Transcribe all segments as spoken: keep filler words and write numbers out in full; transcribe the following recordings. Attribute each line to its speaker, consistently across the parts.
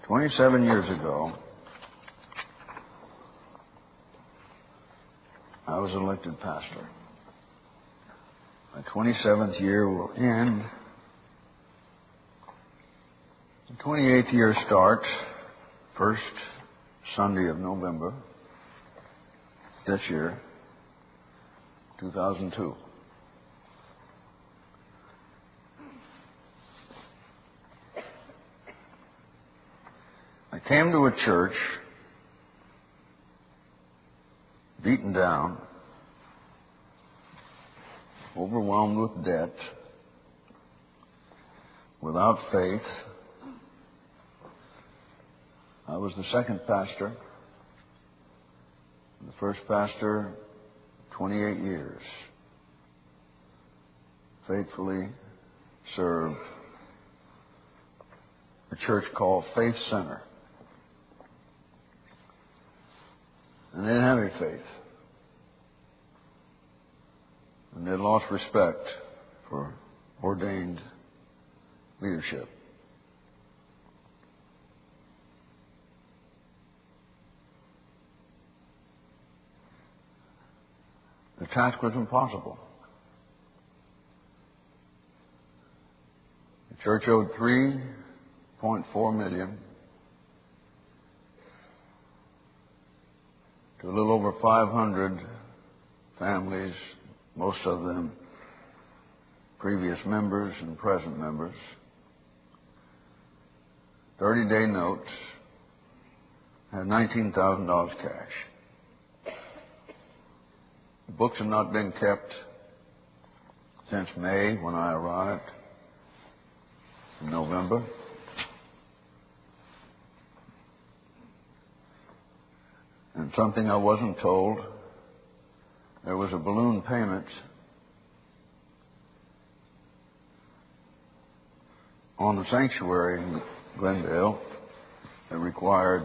Speaker 1: twenty-seven years ago, I was elected pastor. My twenty-seventh year will end. The twenty-eighth year starts first Sunday of November this year, two thousand two. I came to a church beaten down, overwhelmed with debt, without faith. I was the second pastor, the first pastor, twenty-eight years, faithfully served a church called Faith Center. And they didn't have any faith. And they lost respect for ordained leadership. The task was impossible. The church owed three point four million dollars to a little over five hundred families, most of them previous members and present members. thirty-day notes, had nineteen thousand dollars cash. The books had not been kept since May, when I arrived, in November. And something I wasn't told, there was a balloon payment on the sanctuary in Glendale that required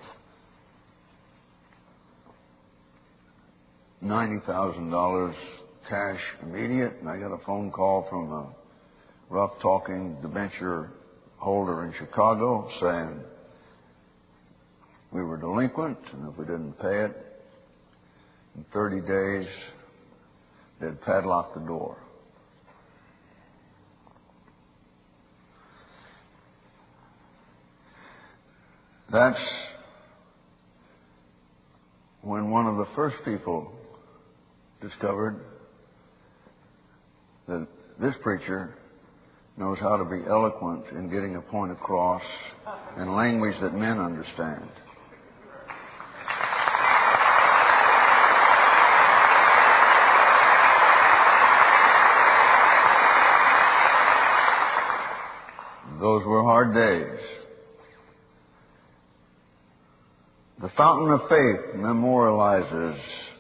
Speaker 1: ninety thousand dollars cash immediate. And I got a phone call from a rough-talking debenture holder in Chicago saying we were delinquent, and if we didn't pay it, in thirty days, they'd padlock the door. That's when one of the first people discovered that this preacher knows how to be eloquent in getting a point across in language that men understand. Those were hard days. The fountain of faith memorializes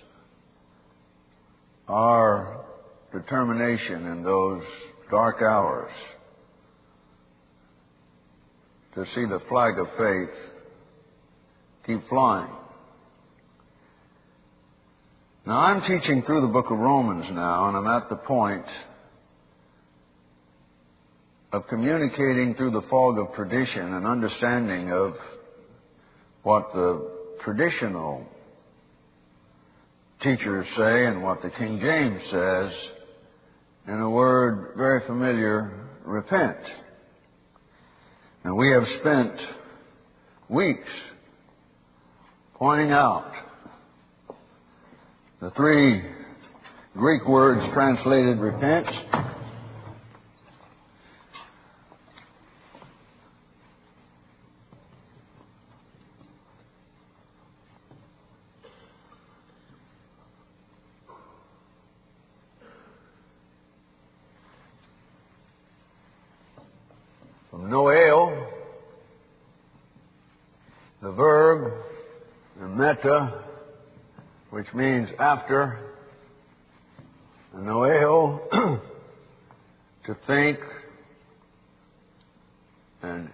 Speaker 1: our determination in those dark hours to see the flag of faith keep flying. Now, I'm teaching through the book of Romans now, and I'm at the point of communicating through the fog of tradition and understanding of what the traditional teachers say and what the King James says in a word very familiar, repent. And we have spent weeks pointing out the three Greek words translated repent. From noeo, the verb, and meta, which means after, and noeo, to think, and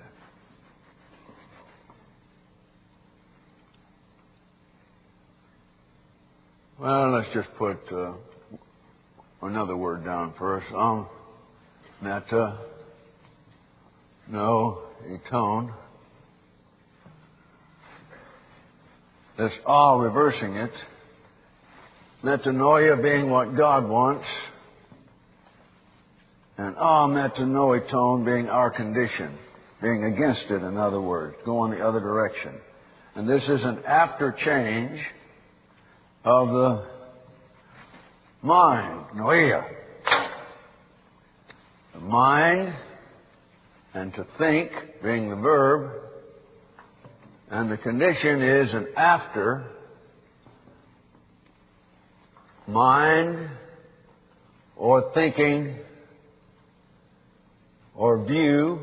Speaker 1: well, let's just put uh, another word down first. Um, meta. No, atone. This ah reversing it. Metanoia being what God wants. And ah metanoiton being our condition. Being against it, in other words. Going the other direction. And this is an after change of the mind. Noia. The mind and to think being the verb. And the condition is an after mind or thinking or view.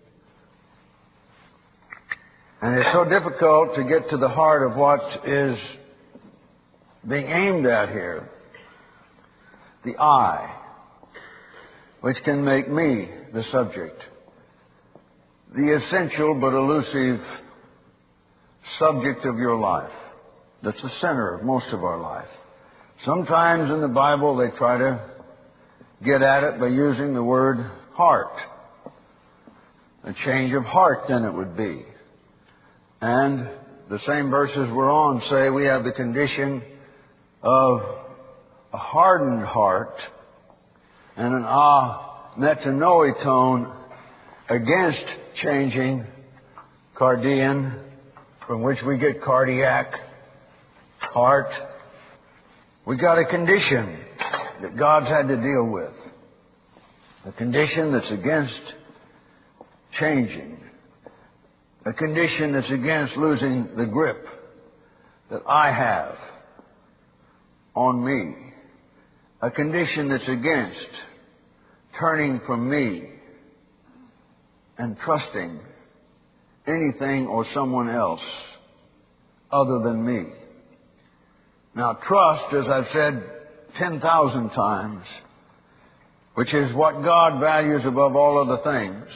Speaker 1: And it's so difficult to get to the heart of what is being aimed at here. The I, which can make me the subject. The essential but elusive subject of your life. That's the center of most of our life. Sometimes in the Bible they try to get at it by using the word heart. A change of heart then it would be. And the same verses we're on say we have the condition of a hardened heart and an ah metanoiton against changing cardian, from which we get cardiac, heart. We got a condition that God's had to deal with. A condition that's against changing. A condition that's against losing the grip that I have on me. A condition that's against turning from me and trusting anything or someone else other than me. Now, trust, as I've said ten thousand times, which is what God values above all other things,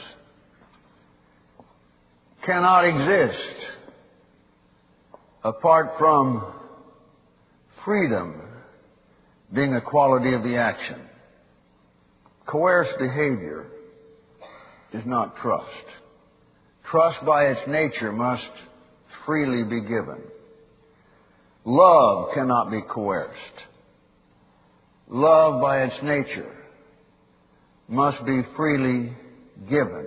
Speaker 1: cannot exist apart from freedom being a quality of the action. Coerced behavior is not trust. Trust by its nature must freely be given. Love cannot be coerced. Love by its nature must be freely given.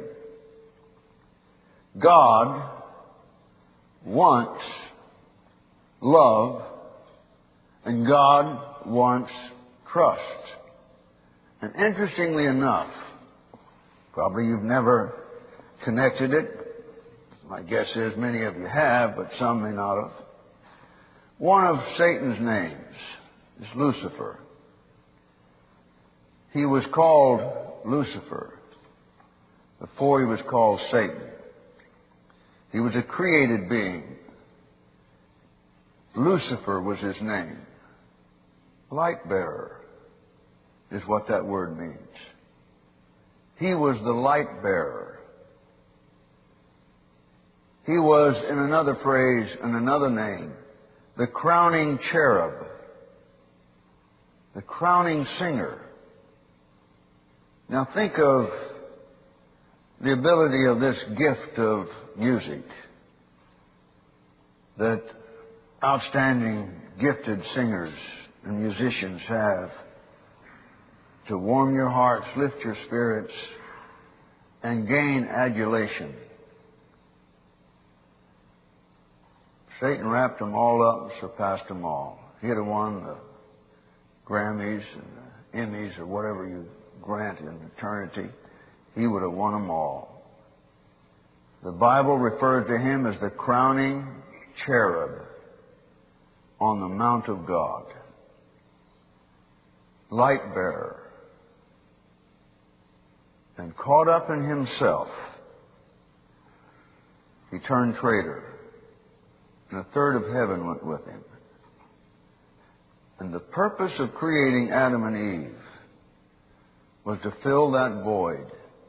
Speaker 1: God wants love and God wants trust. And interestingly enough, probably you've never connected it. My guess is many of you have, but some may not have. One of Satan's names is Lucifer. He was called Lucifer before he was called Satan. He was a created being. Lucifer was his name. Light bearer is what that word means. He was the light bearer. He was, in another phrase and another name, the crowning cherub, the crowning singer. Now think of the ability of this gift of music that outstanding gifted singers and musicians have to warm your hearts, lift your spirits, and gain adulation. Satan wrapped them all up and surpassed them all. He'd have won the Grammys and the Emmys or whatever you grant in eternity. He would have won them all. The Bible refers to him as the crowning cherub on the Mount of God. Light bearer. And caught up in himself, he turned traitor. And a third of heaven went with him. And the purpose of creating Adam and Eve was to fill that void.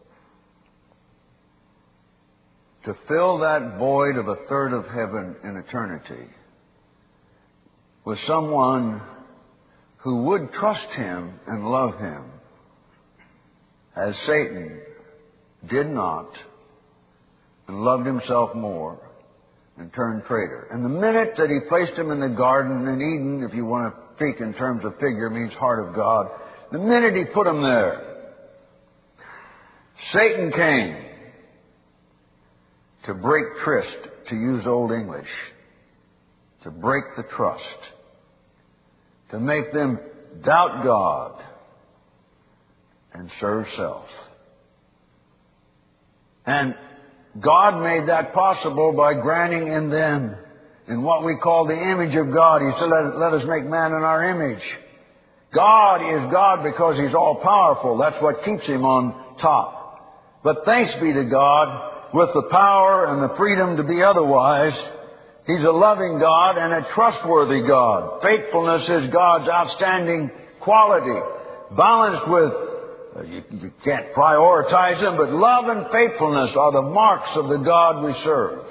Speaker 1: To fill that void of a third of heaven in eternity with someone who would trust him and love him as Satan did not and loved himself more and turned traitor. And the minute that he placed him in the garden in Eden, if you want to speak in terms of figure, means heart of God, the minute he put him there, Satan came to break tryst, to use Old English, to break the trust, to make them doubt God and serve self. And God made that possible by granting in them, in what we call the image of God. He said, let, let us make man in our image. God is God because He's all-powerful. That's what keeps Him on top. But thanks be to God, with the power and the freedom to be otherwise, He's a loving God and a trustworthy God. Faithfulness is God's outstanding quality, balanced with, you, you can't prioritize them, but love and faithfulness are the marks of the God we serve.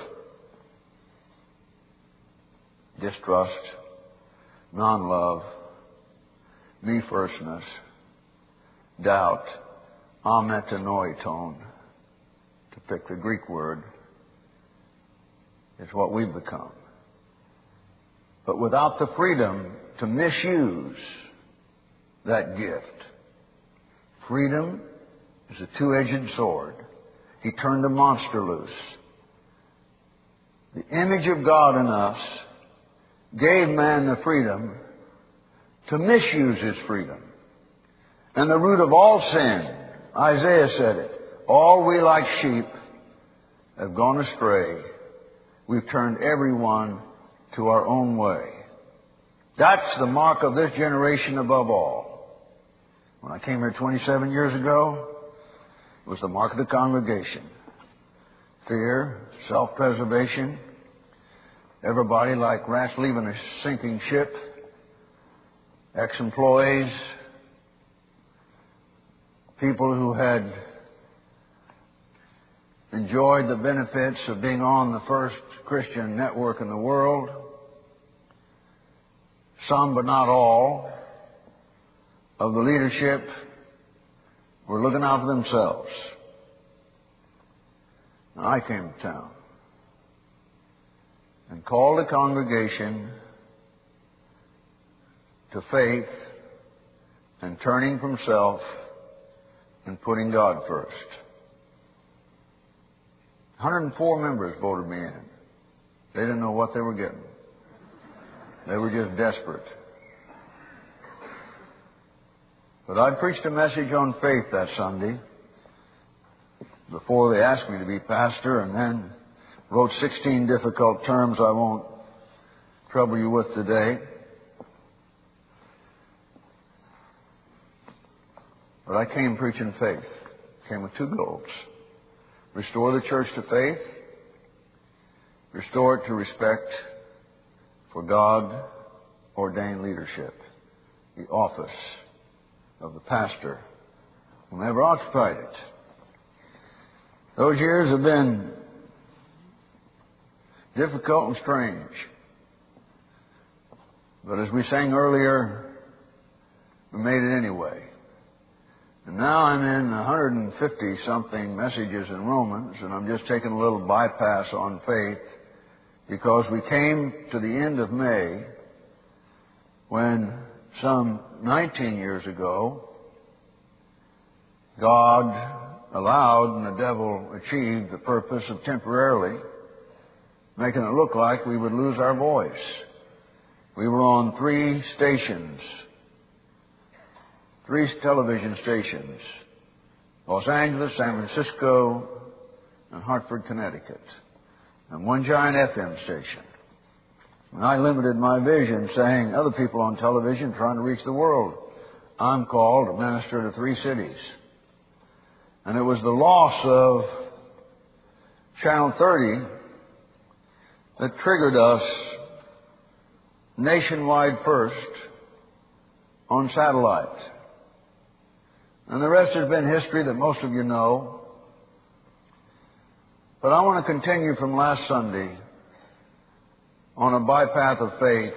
Speaker 1: Distrust, non-love, me-firstness, doubt, ametanoiton, to pick the Greek word, is what we've become. But without the freedom to misuse that gift. Freedom is a two-edged sword. He turned a monster loose. The image of God in us gave man the freedom to misuse his freedom. And the root of all sin, Isaiah said it, all we like sheep have gone astray. We've turned everyone to our own way. That's the mark of this generation above all. When I came here twenty-seven years ago, it was the mark of the congregation. Fear, self-preservation, everybody like rats leaving a sinking ship, ex-employees, people who had enjoyed the benefits of being on the first Christian network in the world. Some, but not all, of the leadership were looking out for themselves. Now, I came to town and called a congregation to faith and turning from self and putting God first. one hundred four members voted me in. They didn't know what they were getting. They were just desperate. But I preached a message on faith that Sunday before they asked me to be pastor, and then wrote sixteen difficult terms I won't trouble you with today. But I came preaching faith. Came with two goals. Restore the church to faith. Restore it to respect for God-ordained leadership. The office of the pastor who never occupied it. Those years have been difficult and strange. But as we sang earlier, we made it anyway. And now I'm in one hundred fifty something messages in Romans, and I'm just taking a little bypass on faith because we came to the end of May when some nineteen years ago God allowed and the devil achieved the purpose of temporarily making it look like we would lose our voice. We were on three stations. Three television stations, Los Angeles, San Francisco, and Hartford, Connecticut, and one giant F M station. And I limited my vision, saying other people on television trying to reach the world. I'm called to minister to three cities. And it was the loss of Channel thirty that triggered us nationwide first on satellite. And the rest has been history that most of you know. But I want to continue from last Sunday on a bypath of faith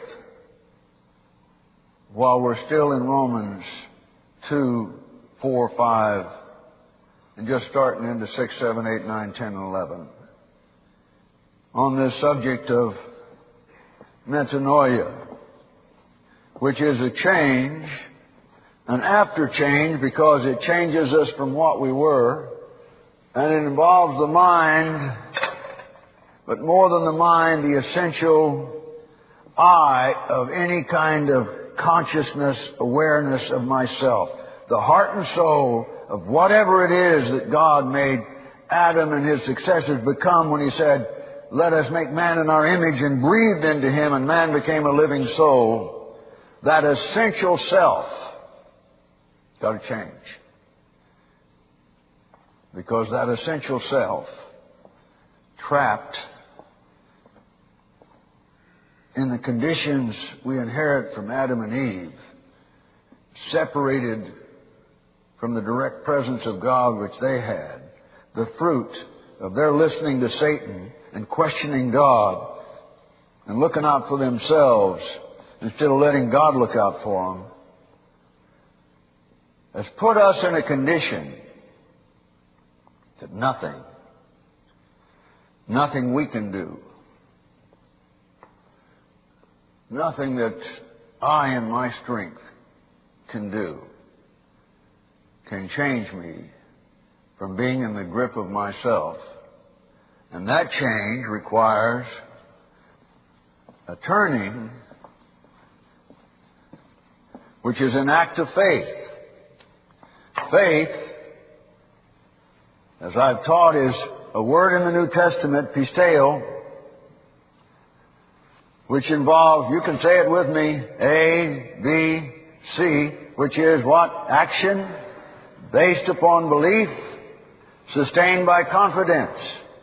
Speaker 1: while we're still in Romans two, four, five, and just starting into six, seven, eight, nine, ten, and eleven. on this subject of metanoia, which is a change, an after change, because it changes us from what we were, and it involves the mind, but more than the mind, the essential I of any kind of consciousness, awareness of myself. The heart and soul of whatever it is that God made Adam and his successors become when He said, "Let us make man in our image," and breathed into him, and man became a living soul. That essential self got to change. Because that essential self, trapped in the conditions we inherit from Adam and Eve, separated from the direct presence of God which they had, the fruit of their listening to Satan and questioning God and looking out for themselves instead of letting God look out for them, has put us in a condition that nothing, nothing we can do, nothing that I in my strength can do, can change me from being in the grip of myself. And that change requires a turning, which is an act of faith. Faith, as I've taught, is a word in the New Testament, pisteo, which involves, you can say it with me, A, B, C, which is what? Action based upon belief, sustained by confidence.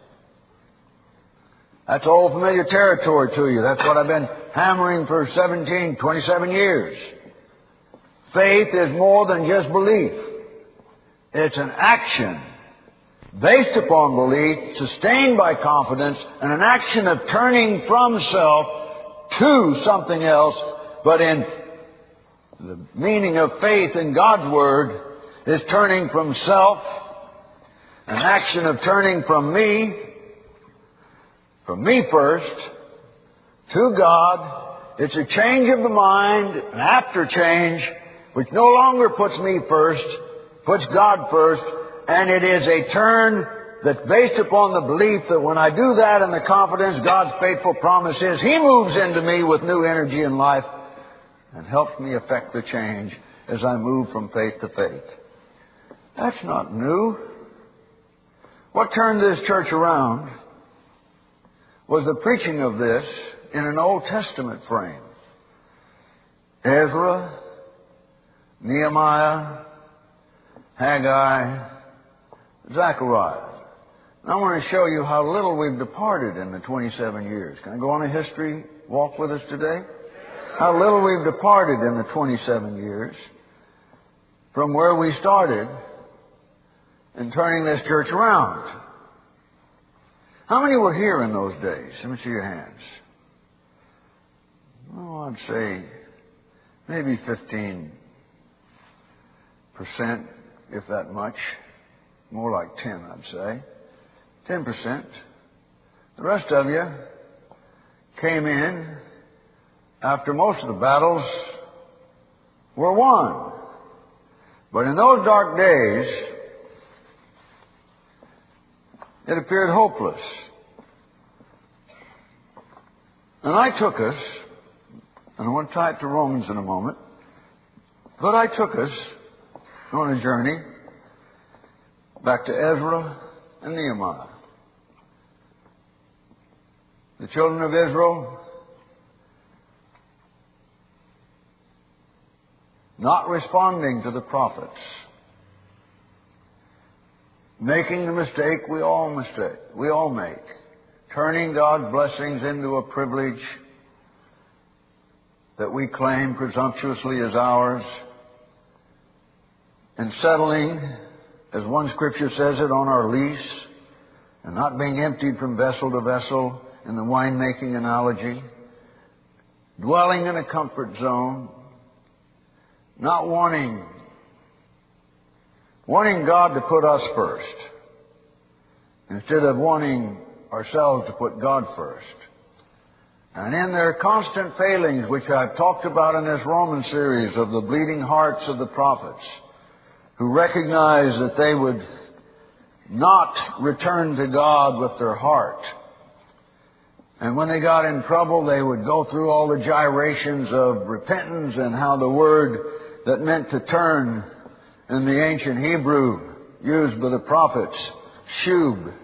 Speaker 1: That's old familiar territory to you. That's what I've been hammering for seventeen, twenty-seven years. Faith is more than just belief. It's an action based upon belief, sustained by confidence, and an action of turning from self to something else. But in the meaning of faith in God's Word is turning from self, an action of turning from me, from me first, to God. It's a change of the mind, an after change, which no longer puts me first, puts God first, and it is a turn that's based upon the belief that when I do that and the confidence, God's faithful promise is He moves into me with new energy and life and helps me effect the change as I move from faith to faith. That's not new. What turned this church around was the preaching of this in an Old Testament frame. Ezra, Nehemiah, Haggai, Zechariah. And I want to show you how little we've departed in the twenty-seven years. Can I go on a history walk with us today? How little we've departed in the twenty-seven years from where we started in turning this church around. How many were here in those days? Let me see your hands. Oh, I'd say maybe fifteen percent, if that much. More like ten, I'd say. ten percent. The rest of you came in after most of the battles were won. But in those dark days, it appeared hopeless. And I took us, and I want to tie it to Romans in a moment, but I took us on a journey back to Ezra and Nehemiah. The children of Israel, not responding to the prophets, making the mistake we all mistake, we all make, turning God's blessings into a privilege that we claim presumptuously as ours, and settling, as one scripture says it, on our lease, and not being emptied from vessel to vessel in the winemaking analogy, dwelling in a comfort zone, not wanting wanting God to put us first, instead of wanting ourselves to put God first. And in their constant failings, which I've talked about in this Roman series of the bleeding hearts of the prophets, who recognized that they would not return to God with their heart. And when they got in trouble, they would go through all the gyrations of repentance and how the word that meant to turn in the ancient Hebrew used by the prophets, shub.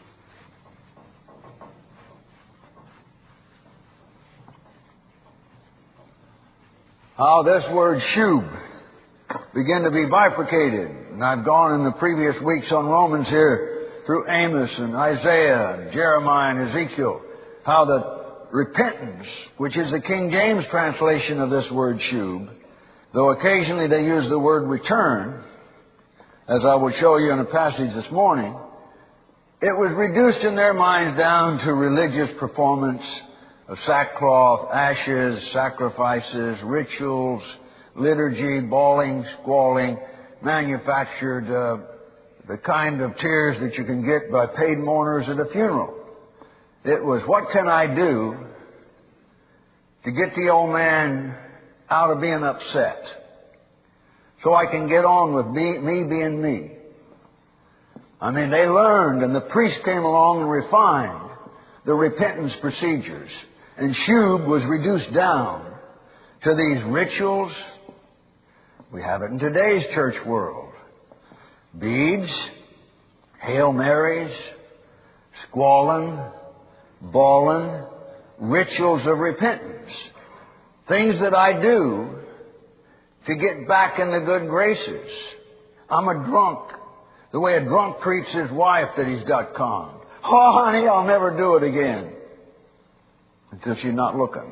Speaker 1: How this word shub began to be bifurcated. And I've gone in the previous weeks on Romans here through Amos and Isaiah and Jeremiah and Ezekiel, how the repentance, which is the King James translation of this word shub, though occasionally they use the word return, as I will show you in a passage this morning, it was reduced in their minds down to religious performance of sackcloth, ashes, sacrifices, rituals, liturgy, bawling, squalling, manufactured, uh, the kind of tears that you can get by paid mourners at a funeral. It was, what can I do to get the old man out of being upset so I can get on with me, me being me? I mean, they learned, and the priest came along and refined the repentance procedures. And shub was reduced down to these rituals. We have it in today's church world. Beads, Hail Marys, squalling, bawling, rituals of repentance. Things that I do to get back in the good graces. I'm a drunk. The way a drunk treats his wife that he's got conned. Oh, honey, I'll never do it again. Until she's not looking.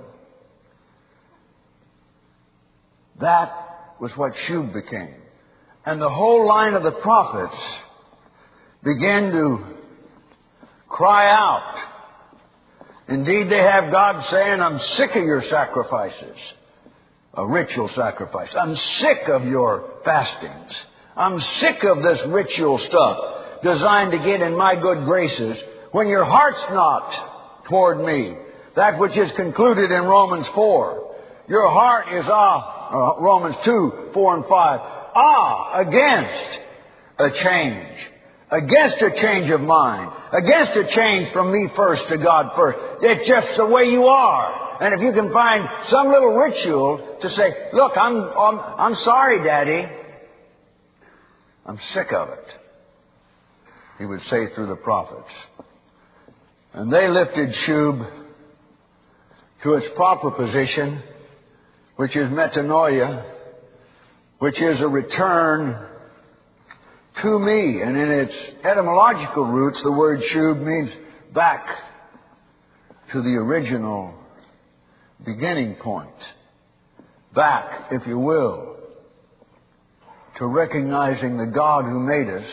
Speaker 1: That was what shub became. And the whole line of the prophets began to cry out. Indeed, they have God saying, I'm sick of your sacrifices. A ritual sacrifice. I'm sick of your fastings. I'm sick of this ritual stuff designed to get in my good graces when your heart's not toward me. That which is concluded in Romans four. Your heart is ah, uh, Romans two, four and five. Ah, against a change. Against a change of mind. Against a change from me first to God first. It's just the way you are. And if you can find some little ritual to say, look, I'm, I'm, I'm sorry, Daddy. I'm sick of it. He would say through the prophets. And they lifted shub to its proper position, which is metanoia, which is a return to me. And in its etymological roots, the word shub means back to the original beginning point. Back, if you will, to recognizing the God who made us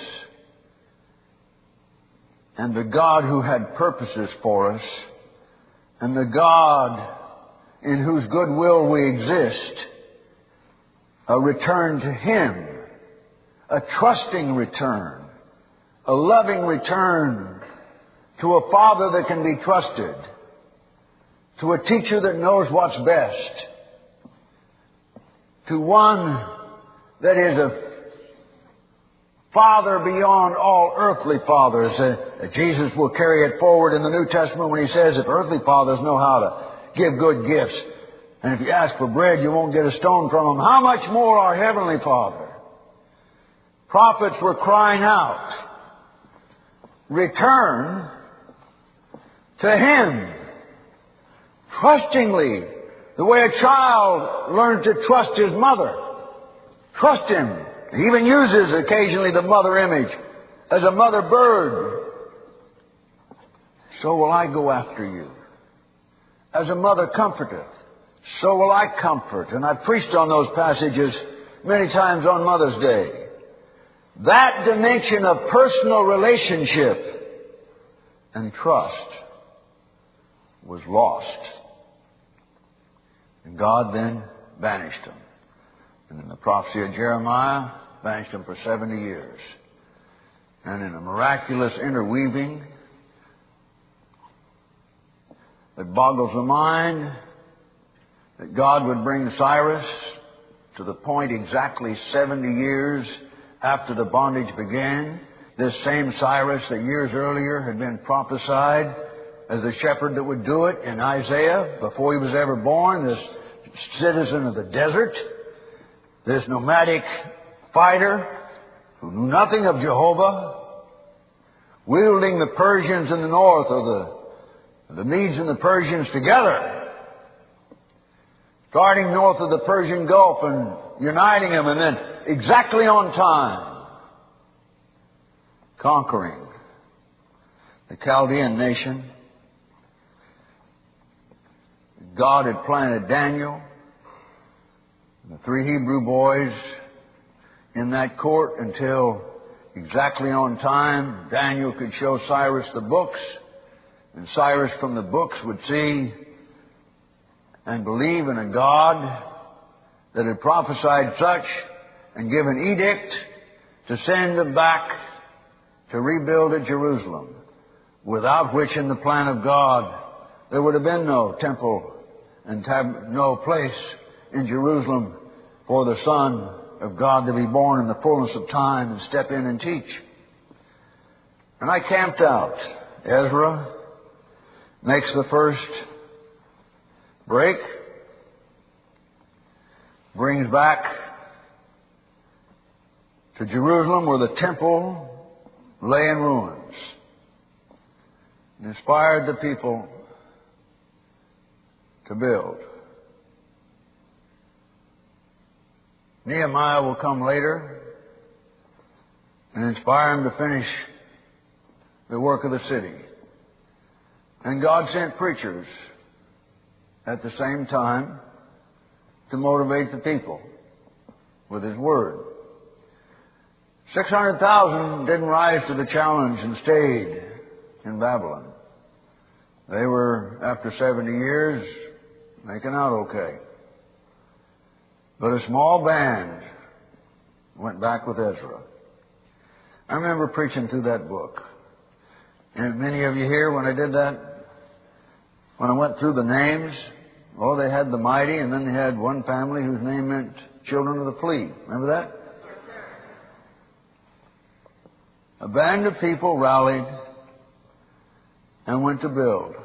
Speaker 1: and the God who had purposes for us and the God in whose goodwill we exist. A return to Him. A trusting return. A loving return to a Father that can be trusted. To a teacher that knows what's best. To one that is a Father beyond all earthly fathers. Uh, Jesus will carry it forward in the New Testament when He says, if earthly fathers know how to give good gifts, and if you ask for bread, you won't get a stone from them, how much more our Heavenly Father? Prophets were crying out, return to Him. Trustingly, the way a child learns to trust his mother. Trust Him. He even uses occasionally the mother image as a mother bird. So will I go after you. As a mother comforteth, so will I comfort. And I've preached on those passages many times on Mother's Day. That dimension of personal relationship and trust was lost. And God then banished them. And in the prophecy of Jeremiah, banished them for seventy years. And in a miraculous interweaving It boggles the mind that God would bring Cyrus to the point exactly seventy years after the bondage began. This same Cyrus that years earlier had been prophesied as the shepherd that would do it in Isaiah before he was ever born, this citizen of the desert, this nomadic fighter who knew nothing of Jehovah, wielding the Persians in the north, or the, the Medes and the Persians together, starting north of the Persian Gulf and uniting them, and then exactly on time, conquering the Chaldean nation. God had planted Daniel and the three Hebrew boys in that court until exactly on time Daniel could show Cyrus the books, and Cyrus from the books would see and believe in a God that had prophesied such and given edict to send them back to rebuild at Jerusalem, without which in the plan of God there would have been no temple and tab- no place in Jerusalem for the Son of God to be born in the fullness of time and step in and teach. And I camped out. Ezra makes the first break, brings back to Jerusalem where the temple lay in ruins, and inspired the people to build. Nehemiah will come later and inspire him to finish the work of the city. And God sent preachers at the same time to motivate the people with His Word. six hundred thousand didn't rise to the challenge and stayed in Babylon. They were, after seventy years, making out okay. But a small band went back with Ezra. I remember preaching through that book. And many of you here, when I did that, when I went through the names, oh, they had the mighty, and then they had one family whose name meant children of the flea. Remember that? A band of people rallied and went to build.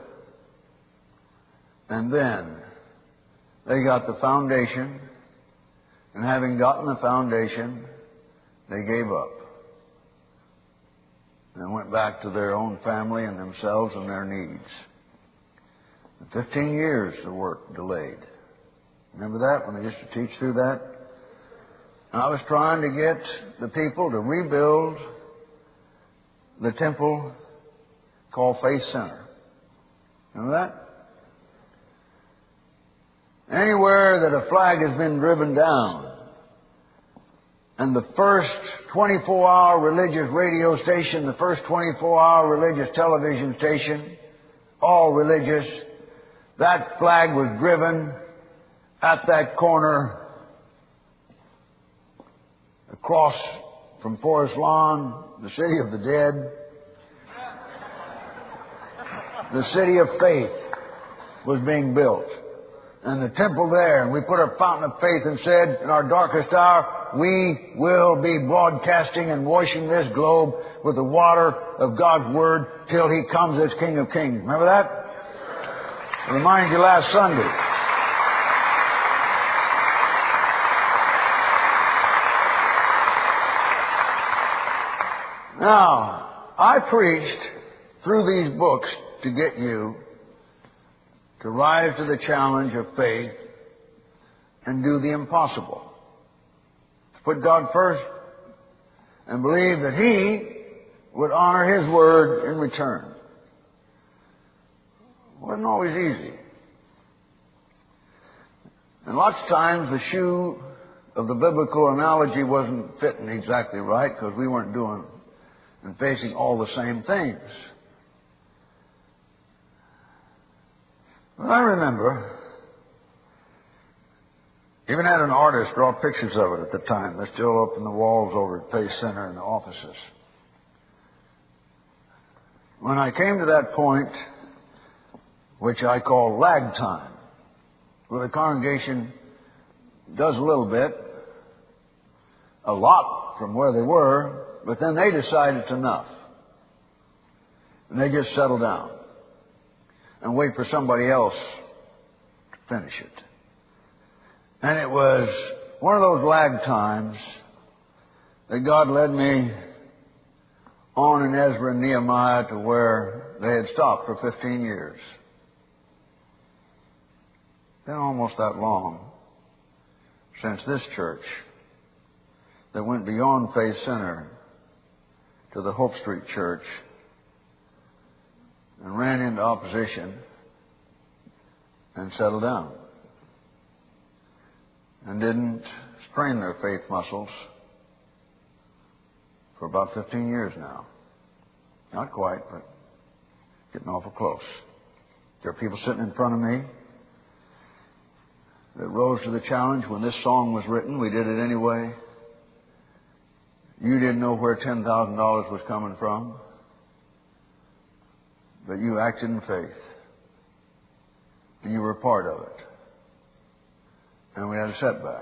Speaker 1: And then they got the foundation, and having gotten the foundation, they gave up and went back to their own family and themselves and their needs. And Fifteen years the work delayed. Remember that when I used to teach through that? And I was trying to get the people to rebuild the temple called Faith Center. Remember that? Anywhere that a flag has been driven down, and the first twenty-four hour religious radio station, the first twenty-four hour religious television station, all religious, that flag was driven at that corner across from Forest Lawn, the city of the dead. The city of faith was being built. And the temple there, and we put our fountain of faith and said, in our darkest hour, we will be broadcasting and washing this globe with the water of God's Word till He comes as King of Kings. Remember that? I reminded you last Sunday. Now, I preached through these books to get you to rise to the challenge of faith and do the impossible. To put God first and believe that He would honor His word in return. It wasn't always easy. And lots of times the shoe of the biblical analogy wasn't fitting exactly right because we weren't doing and facing all the same things. But I remember, even had an artist draw pictures of it at the time. They're still up in the walls over at Faith Center in the offices. When I came to that point which I call lag time, where the congregation does a little bit, a lot from where they were, but then they decide it's enough. And they just settle down and wait for somebody else to finish it. And it was one of those lag times that God led me on in Ezra and Nehemiah to where they had stopped for fifteen years. Been almost that long since this church that went beyond Faith Center to the Hope Street Church and ran into opposition and settled down and didn't strain their faith muscles for about fifteen years now. Not quite, but getting awful close. There are people sitting in front of me that rose to the challenge when this song was written. We did it anyway. You didn't know where ten thousand dollars was coming from, but you acted in faith. And you were a part of it. And we had a setback.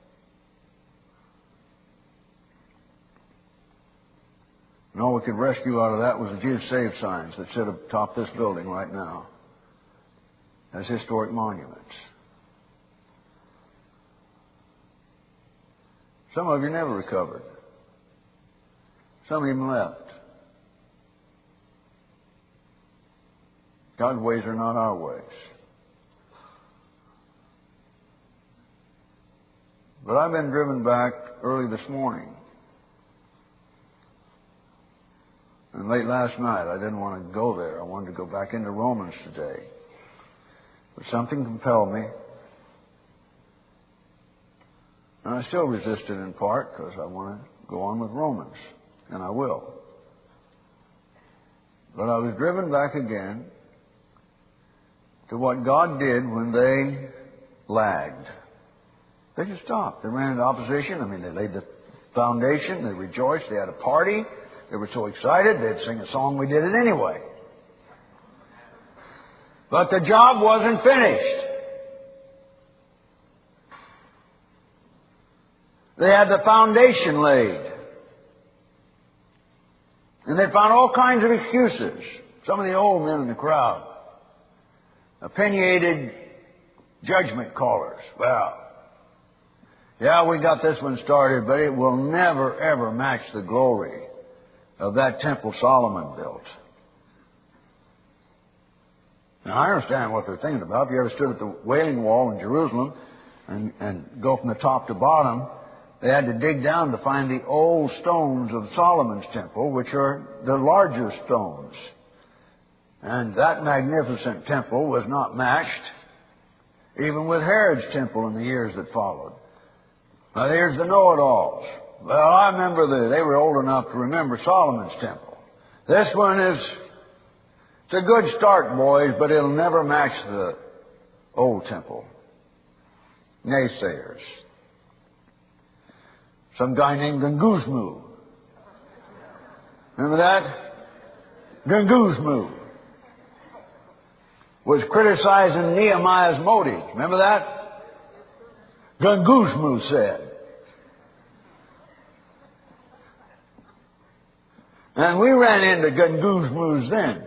Speaker 1: And all we could rescue out of that was the Jesus Save signs that sit atop this building right now as historic monuments. Some of you never recovered. Some even left. God's ways are not our ways. But I've been driven back early this morning. And late last night, I didn't want to go there. I wanted to go back into Romans today. But something compelled me. And I still resisted in part because I want to go on with Romans. And I will. But I was driven back again to what God did when they lagged. They just stopped. They ran into opposition. I mean, they laid the foundation. They rejoiced. They had a party. They were so excited, they'd sing a song. We did it anyway. But the job wasn't finished. They had the foundation laid. And they found all kinds of excuses. Some of the old men in the crowd. Opinionated judgment callers. Well, yeah, we got this one started, but it will never, ever match the glory of that temple Solomon built. Now, I understand what they're thinking about. If you ever stood at the Wailing Wall in Jerusalem and, and go from the top to bottom, they had to dig down to find the old stones of Solomon's temple, which are the larger stones. And that magnificent temple was not matched even with Herod's temple in the years that followed. Now, here's the know-it-alls. Well, I remember the, they were old enough to remember Solomon's temple. This one is, it's a good start, boys, but it'll never match the old temple. Naysayers. Some guy named Gunguzmu. Remember that? Gunguzmu was criticizing Nehemiah's motives. Remember that? Gunguzmu said. And we ran into Gunguzmus then,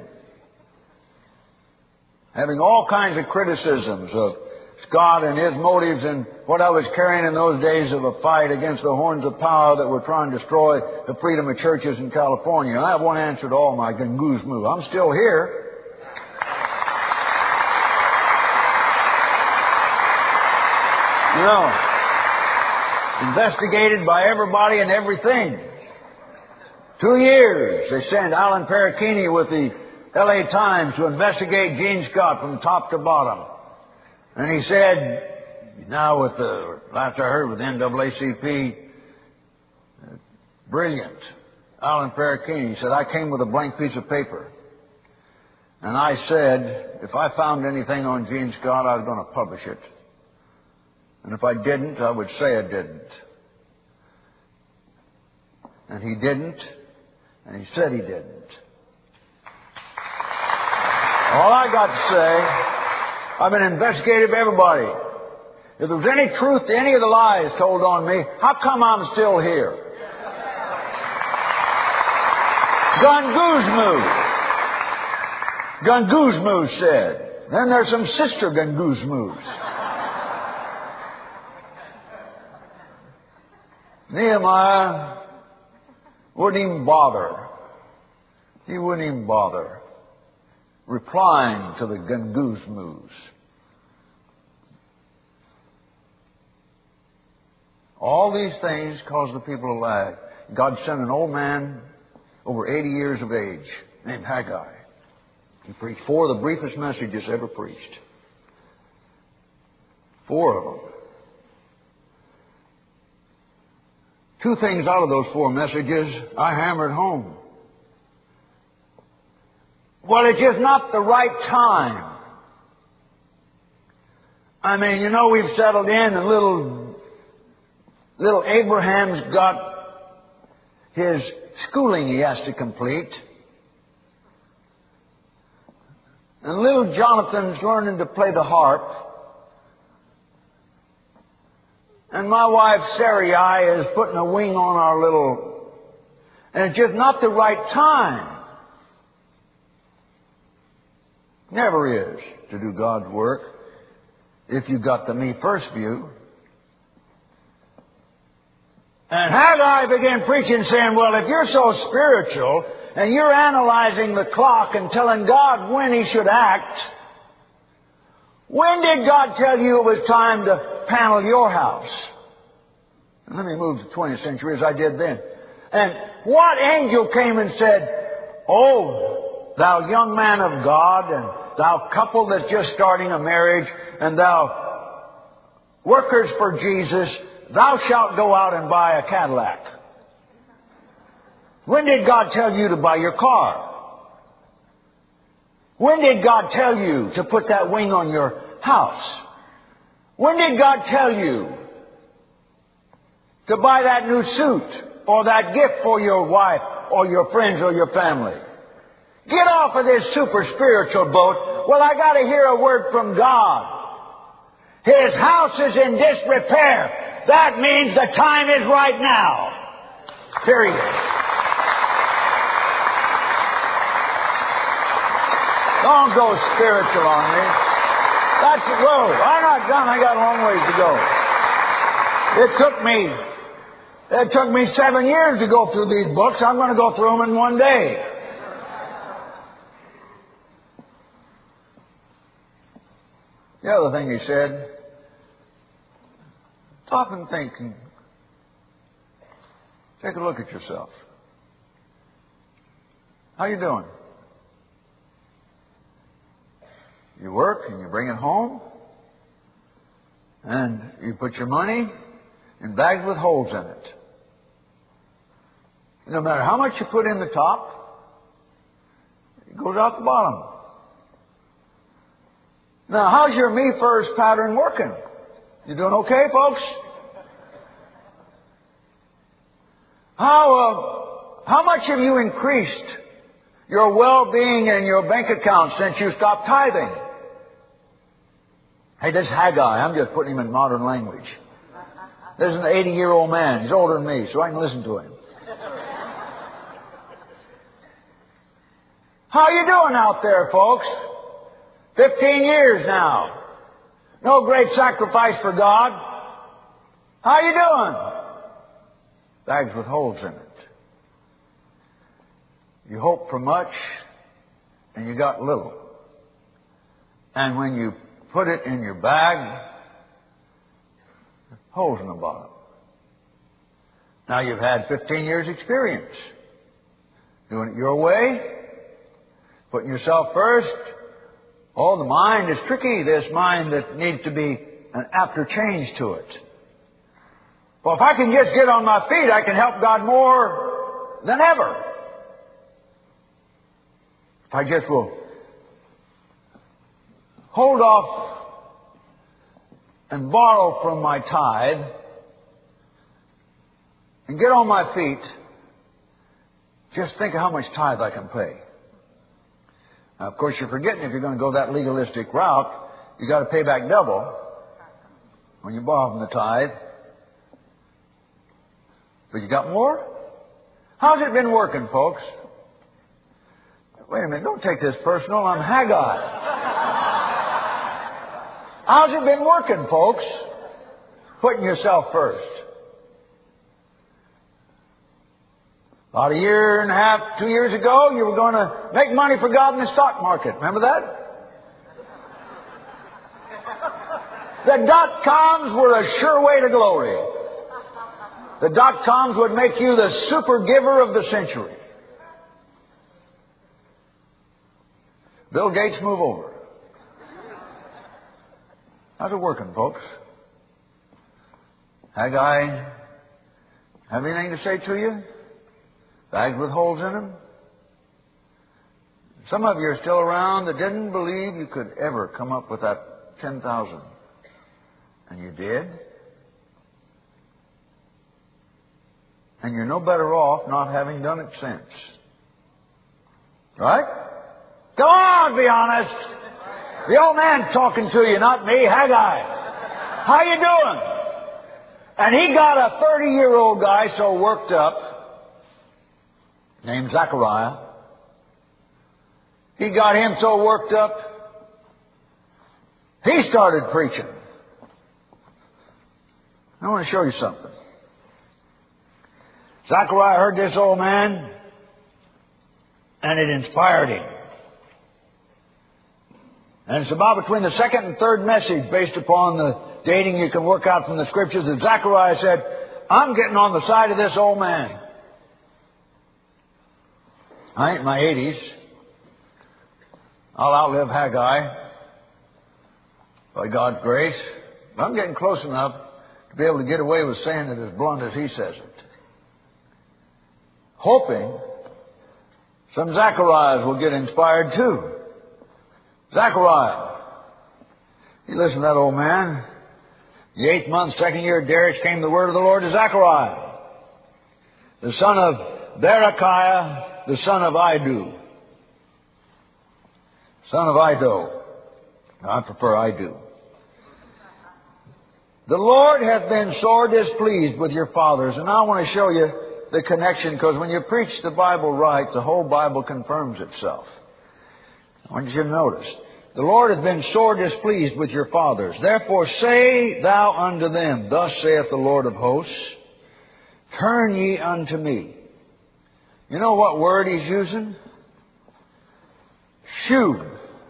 Speaker 1: having all kinds of criticisms of God and His motives and what I was carrying in those days of a fight against the horns of power that were trying to destroy the freedom of churches in California. I have one answer to all my Gunguzmu. I'm still here. You know, investigated by everybody and everything. Two years they sent Alan Perricchini with the L A Times to investigate Gene Scott from top to bottom. And he said, now with the, last I heard with the N double A C P, uh, brilliant, Alan Perricchini, he said, I came with a blank piece of paper. And I said, if I found anything on Gene Scott, I was going to publish it. And if I didn't, I would say I didn't. And he didn't. And he said he didn't. All I got to say, I've been investigating everybody. If there was any truth to any of the lies told on me, how come I'm still here? Gunguzmu. Gunguzmu said. Then there's some sister Gunguzmus. Nehemiah wouldn't even bother. He wouldn't even bother replying to the Gunguzmus. All these things caused the people to lag. God sent an old man over eighty years of age named Haggai. He preached four of the briefest messages ever preached. Four of them. Two things out of those four messages I hammered home. Well, it's just not the right time. I mean, you know, we've settled in and little, little Abraham's got his schooling he has to complete. And little Jonathan's learning to play the harp. And my wife Sarai is putting a wing on our little... And it's just not the right time. Never is to do God's work if you've got the me first view. And Haggai began preaching saying, well, if you're so spiritual and you're analyzing the clock and telling God when He should act, when did God tell you it was time to panel your house? And let me move to the twentieth century as I did then. And what angel came and said, oh, thou young man of God, and thou couple that's just starting a marriage, and thou workers for Jesus, thou shalt go out and buy a Cadillac. When did God tell you to buy your car? When did God tell you to put that wing on your house? When did God tell you to buy that new suit or that gift for your wife or your friends or your family? Get off of this super spiritual boat. Well, I got to hear a word from God. His house is in disrepair. That means the time is right now. Period. Don't go spiritual on me. That's, whoa, I'm not done. I got a long ways to go. It took me, it took me seven years to go through these books. I'm going to go through them in one day. The other thing he said, stop and think and take a look at yourself. How you doing? You work and you bring it home, and you put your money in bags with holes in it. No matter how much you put in the top, it goes out the bottom. Now, how's your me first pattern working? You doing okay, folks? How uh, how much have you increased your well-being and your bank account since you stopped tithing? Hey, this Haggai, I'm just putting him in modern language. This is an eighty-year-old man. He's older than me, so I can listen to him. How you doing out there, folks? Fifteen years now. No great sacrifice for God. How you doing? Bags with holes in it. You hope for much, and you got little. And when you put it in your bag, holes in the bottom. Now you've had fifteen years experience. Doing it your way, putting yourself first. Oh, the mind is tricky, this mind that needs to be an after change to it. Well, if I can just get on my feet, I can help God more than ever. If I just will hold off and borrow from my tithe and get on my feet, just think of how much tithe I can pay. Now, of course, you're forgetting if you're going to go that legalistic route, you got to pay back double when you borrow from the tithe. But you got more? How's it been working, folks? Wait a minute, don't take this personal. I'm Haggai. How's it been working, folks? Putting yourself first. About a year and a half, two years ago, you were going to make money for God in the stock market. Remember that? The dot-coms were a sure way to glory. The dot-coms would make you the super giver of the century. Bill Gates, move over. How's it working, folks? Haggai, have anything to say to you? Bags with holes in them? Some of you are still around that didn't believe you could ever come up with that ten thousand. And you did. And you're no better off not having done it since. Right? Come on, be honest. The old man talking to you, not me, Haggai. How you doing? And he got a thirty-year-old guy so worked up, named Zechariah. He got him so worked up, he started preaching. I want to show you something. Zechariah heard this old man, and it inspired him. And it's about between the second and third message, based upon the dating you can work out from the Scriptures, that Zechariah said, I'm getting on the side of this old man. I ain't in my eighties. I'll outlive Haggai by God's grace. But I'm getting close enough to be able to get away with saying it as blunt as he says it. Hoping some Zechariahs will get inspired too. Zechariah. You listen to that old man. The eighth month, second year of Darius, came the word of the Lord to Zechariah, the son of Berechiah, the son of Iddo. Son of Iddo. I prefer Iddo. The Lord hath been sore displeased with your fathers. And I want to show you the connection, because when you preach the Bible right, the whole Bible confirms itself. I want you to notice. The Lord hath been sore displeased with your fathers. Therefore say thou unto them, Thus saith the Lord of hosts, Turn ye unto me. You know what word he's using? Shub.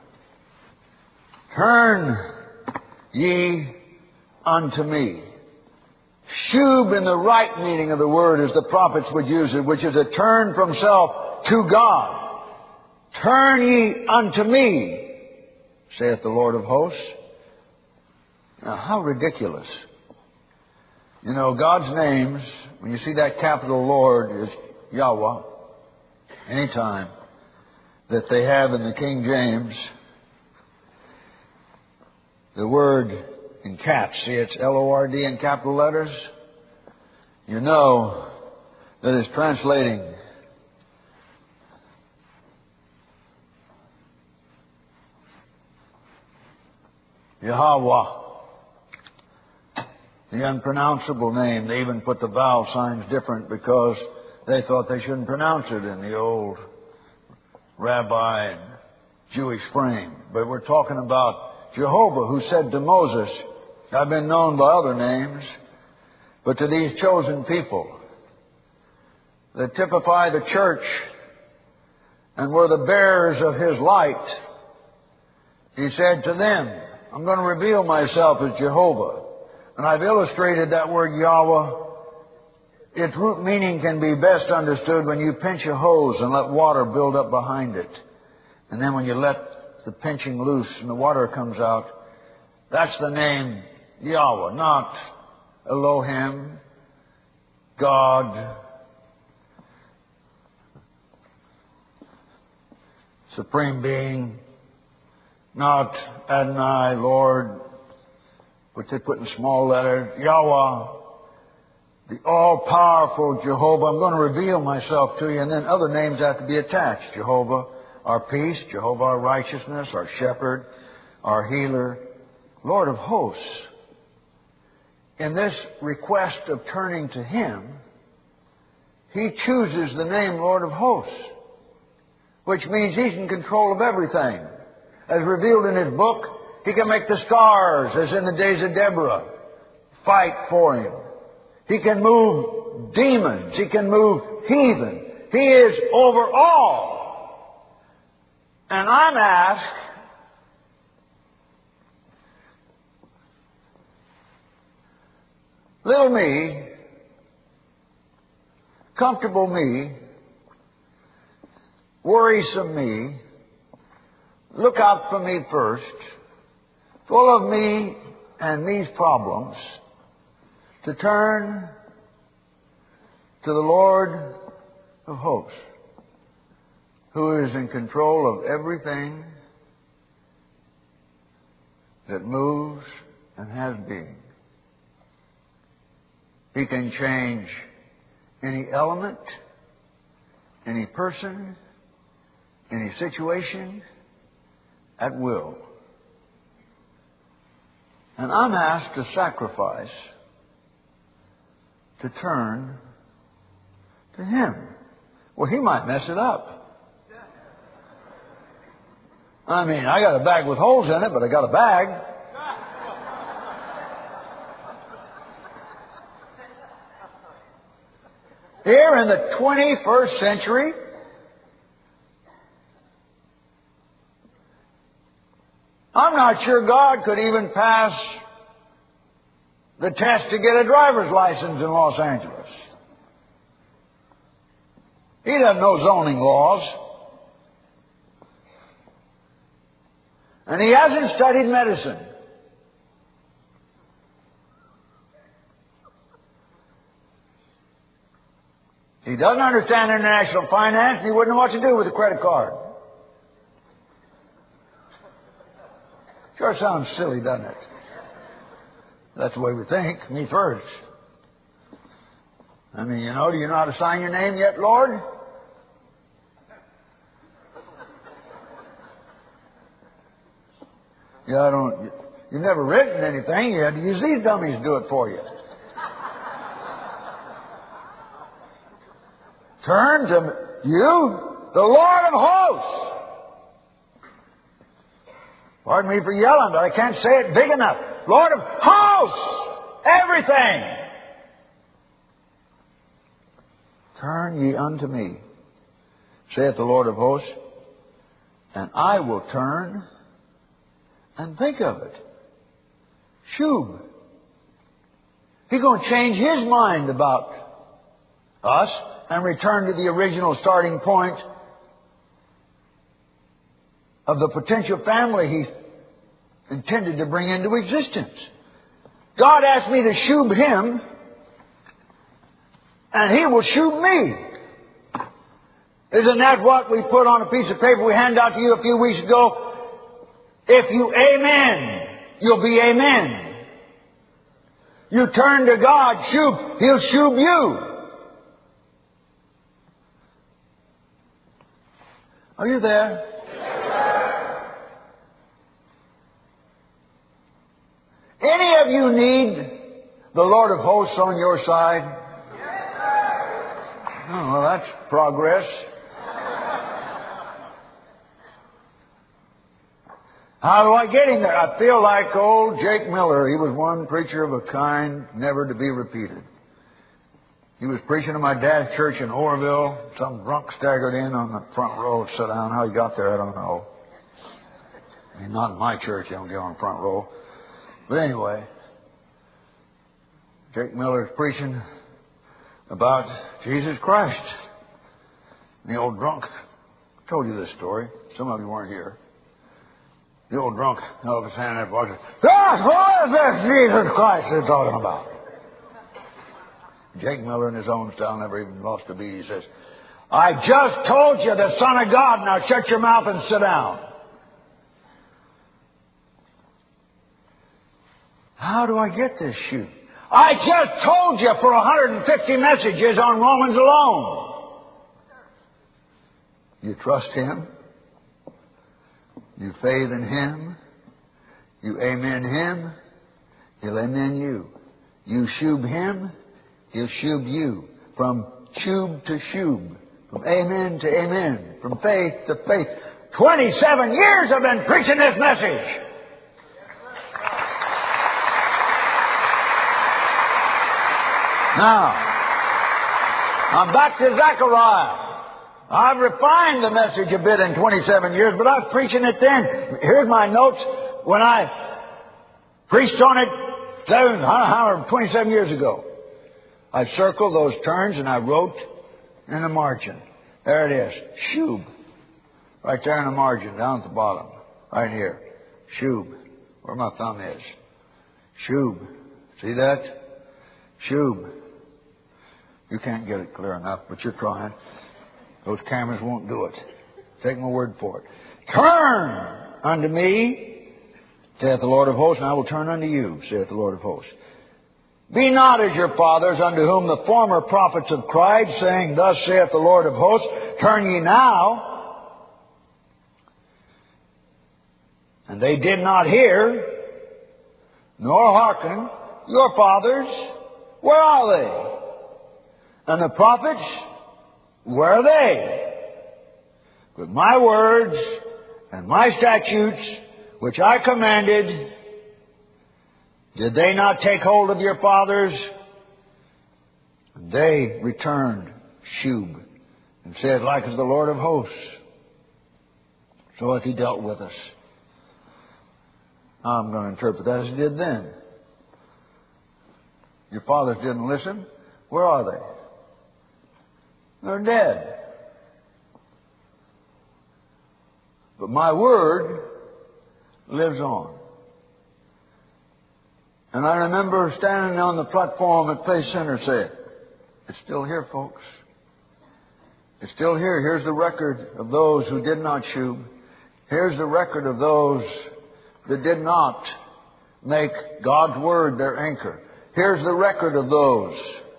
Speaker 1: Turn ye unto me. Shub in the right meaning of the word, as the prophets would use it, which is a turn from self to God. Turn ye unto me, saith the Lord of hosts. Now, how ridiculous. You know, God's names, when you see that capital Lord, is Yahweh. Anytime that they have in the King James the word in caps, see it's L O R D in capital letters, you know that it's translating Yahweh, the unpronounceable name. They even put the vowel signs different because they thought they shouldn't pronounce it in the old rabbi and Jewish frame. But we're talking about Jehovah, who said to Moses, I've been known by other names, but to these chosen people that typify the church and were the bearers of His light, He said to them, I'm going to reveal myself as Jehovah. And I've illustrated that word Yahweh. Its root meaning can be best understood when you pinch a hose and let water build up behind it. And then when you let the pinching loose and the water comes out, that's the name Yahweh, not Elohim, God, Supreme Being, not Adonai, Lord, which they put in small letters, Yahweh, the all-powerful Jehovah. I'm going to reveal myself to you, and then other names have to be attached. Jehovah, our peace, Jehovah our righteousness, our shepherd, our healer, Lord of hosts. In this request of turning to Him, He chooses the name Lord of hosts, which means He's in control of everything. As revealed in His book, He can make the stars, as in the days of Deborah, fight for Him. He can move demons. He can move heathen. He is over all. And I'm asked, little me, comfortable me, worrisome me, look out for me first, full of me and me's problems, to turn to the Lord of hosts, who is in control of everything that moves and has being. He can change any element, any person, any situation at will. And I'm asked to sacrifice, to turn to Him. Well, He might mess it up. I mean, I got a bag with holes in it, but I got a bag. Here in the twenty-first century, I'm not sure God could even pass the test to get a driver's license in Los Angeles. He doesn't know zoning laws. And he hasn't studied medicine. He doesn't understand international finance, and he wouldn't know what to do with a credit card. Sure sounds silly, doesn't it? That's the way we think. Me first. I mean, you know, do you know how to sign your name yet, Lord? Yeah, I don't. You've never written anything. You had to use these dummies to do it for you. Turn to you, the Lord of hosts. Pardon me for yelling, but I can't say it big enough. Lord of hosts, everything. Turn ye unto me, saith the Lord of hosts, and I will turn and think of it. Shub. He's going to change His mind about us and return to the original starting point of the potential family He intended to bring into existence. God asked me to shub Him, and He will shub me. Isn't that what we put on a piece of paper we handed out to you a few weeks ago? If you amen, you'll be amen. You turn to God, shub, He'll shub you. Are you there? Yes, any of you need the Lord of hosts on your side? Yes, oh, well, that's progress. How do I get Him there? I feel like old Jake Miller. He was one preacher of a kind never to be repeated. He was preaching to my dad's church in Oroville. Some drunk staggered in on the front row, sat down. How he got there, I don't know. I mean, not in my church, you don't get on the front row. But anyway, Jake Miller's preaching about Jesus Christ. And the old drunk, I told you this story. Some of you weren't here. The old drunk held his hand up and said, "God, who is this Jesus Christ they're talking about?" Jake Miller in his own style never even lost a beat. He says, "I just told you the Son of God. Now shut your mouth and sit down." How do I get this shoot? I just told you for one hundred fifty messages on Romans alone. You trust Him? You faith in Him. You amen Him. He'll amen you. You shub Him. He'll shub you. From shub to shub. From amen to amen. From faith to faith. Twenty-seven years I've been preaching this message. Now, I'm back to Zechariah. I've refined the message a bit in twenty-seven years, but I was preaching it then. Here's my notes when I preached on it seven, hundred, twenty-seven years ago. I circled those turns and I wrote in the margin. There it is. Shub. Right there in the margin, down at the bottom. Right here. Shub. Where my thumb is. Shub. See that? Shub. You can't get it clear enough, but you're trying. Those cameras won't do it. Take my word for it. Turn unto me, saith the Lord of hosts, and I will turn unto you, saith the Lord of hosts. Be not as your fathers, unto whom the former prophets have cried, saying, Thus saith the Lord of hosts, turn ye now. And they did not hear, nor hearken. Your fathers, where are they? And the prophets, where are they? But my words and my statutes, which I commanded, did they not take hold of your fathers? And they returned shub and said, Like as the Lord of hosts, so hath He dealt with us. I'm going to interpret that as He did then. Your fathers didn't listen. Where are they? They're dead. But my word lives on. And I remember standing on the platform at Faith Center saying, it's still here, folks. It's still here. Here's the record of those who did not shub. Here's the record of those that did not make God's word their anchor. Here's the record of those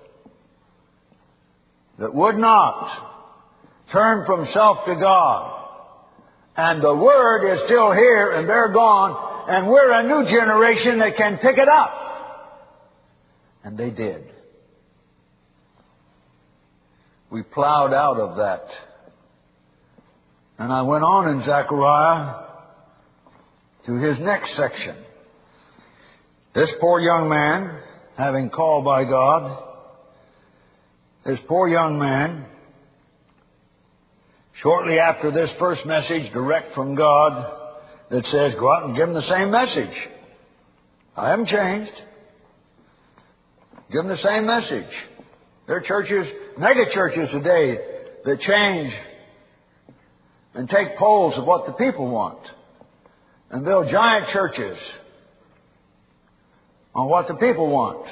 Speaker 1: that would not turn from self to God. And the word is still here and they're gone. And we're a new generation that can pick it up. And they did. We plowed out of that. And I went on in Zechariah to his next section. This poor young man, having called by God, this poor young man, shortly after this first message direct from God that says, go out and give them the same message. I haven't changed. Give them the same message. There are churches, mega churches today that change and take polls of what the people want and build giant churches on what the people want.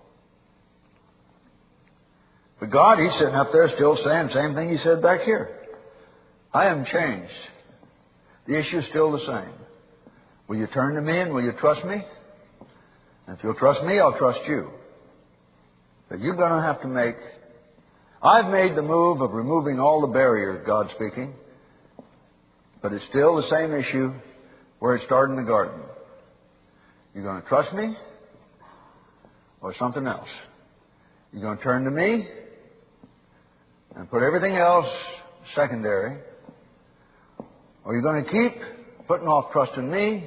Speaker 1: But God, He's sitting up there still saying the same thing He said back here. I haven't changed. The issue's still the same. Will you turn to me and will you trust me? And if you'll trust me, I'll trust you. But you're going to have to make... I've made the move of removing all the barriers, God speaking. But it's still the same issue where it started in the garden. You're going to trust me or something else. You're going to turn to me and put everything else secondary. Or you're going to keep putting off trust in me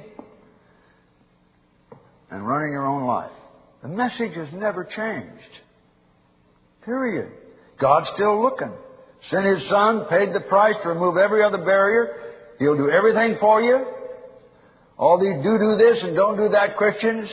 Speaker 1: and running your own life. The message has never changed. Period. God's still looking. Sent His Son, paid the price to remove every other barrier. He'll do everything for you. All these do do this and don't do that Christians,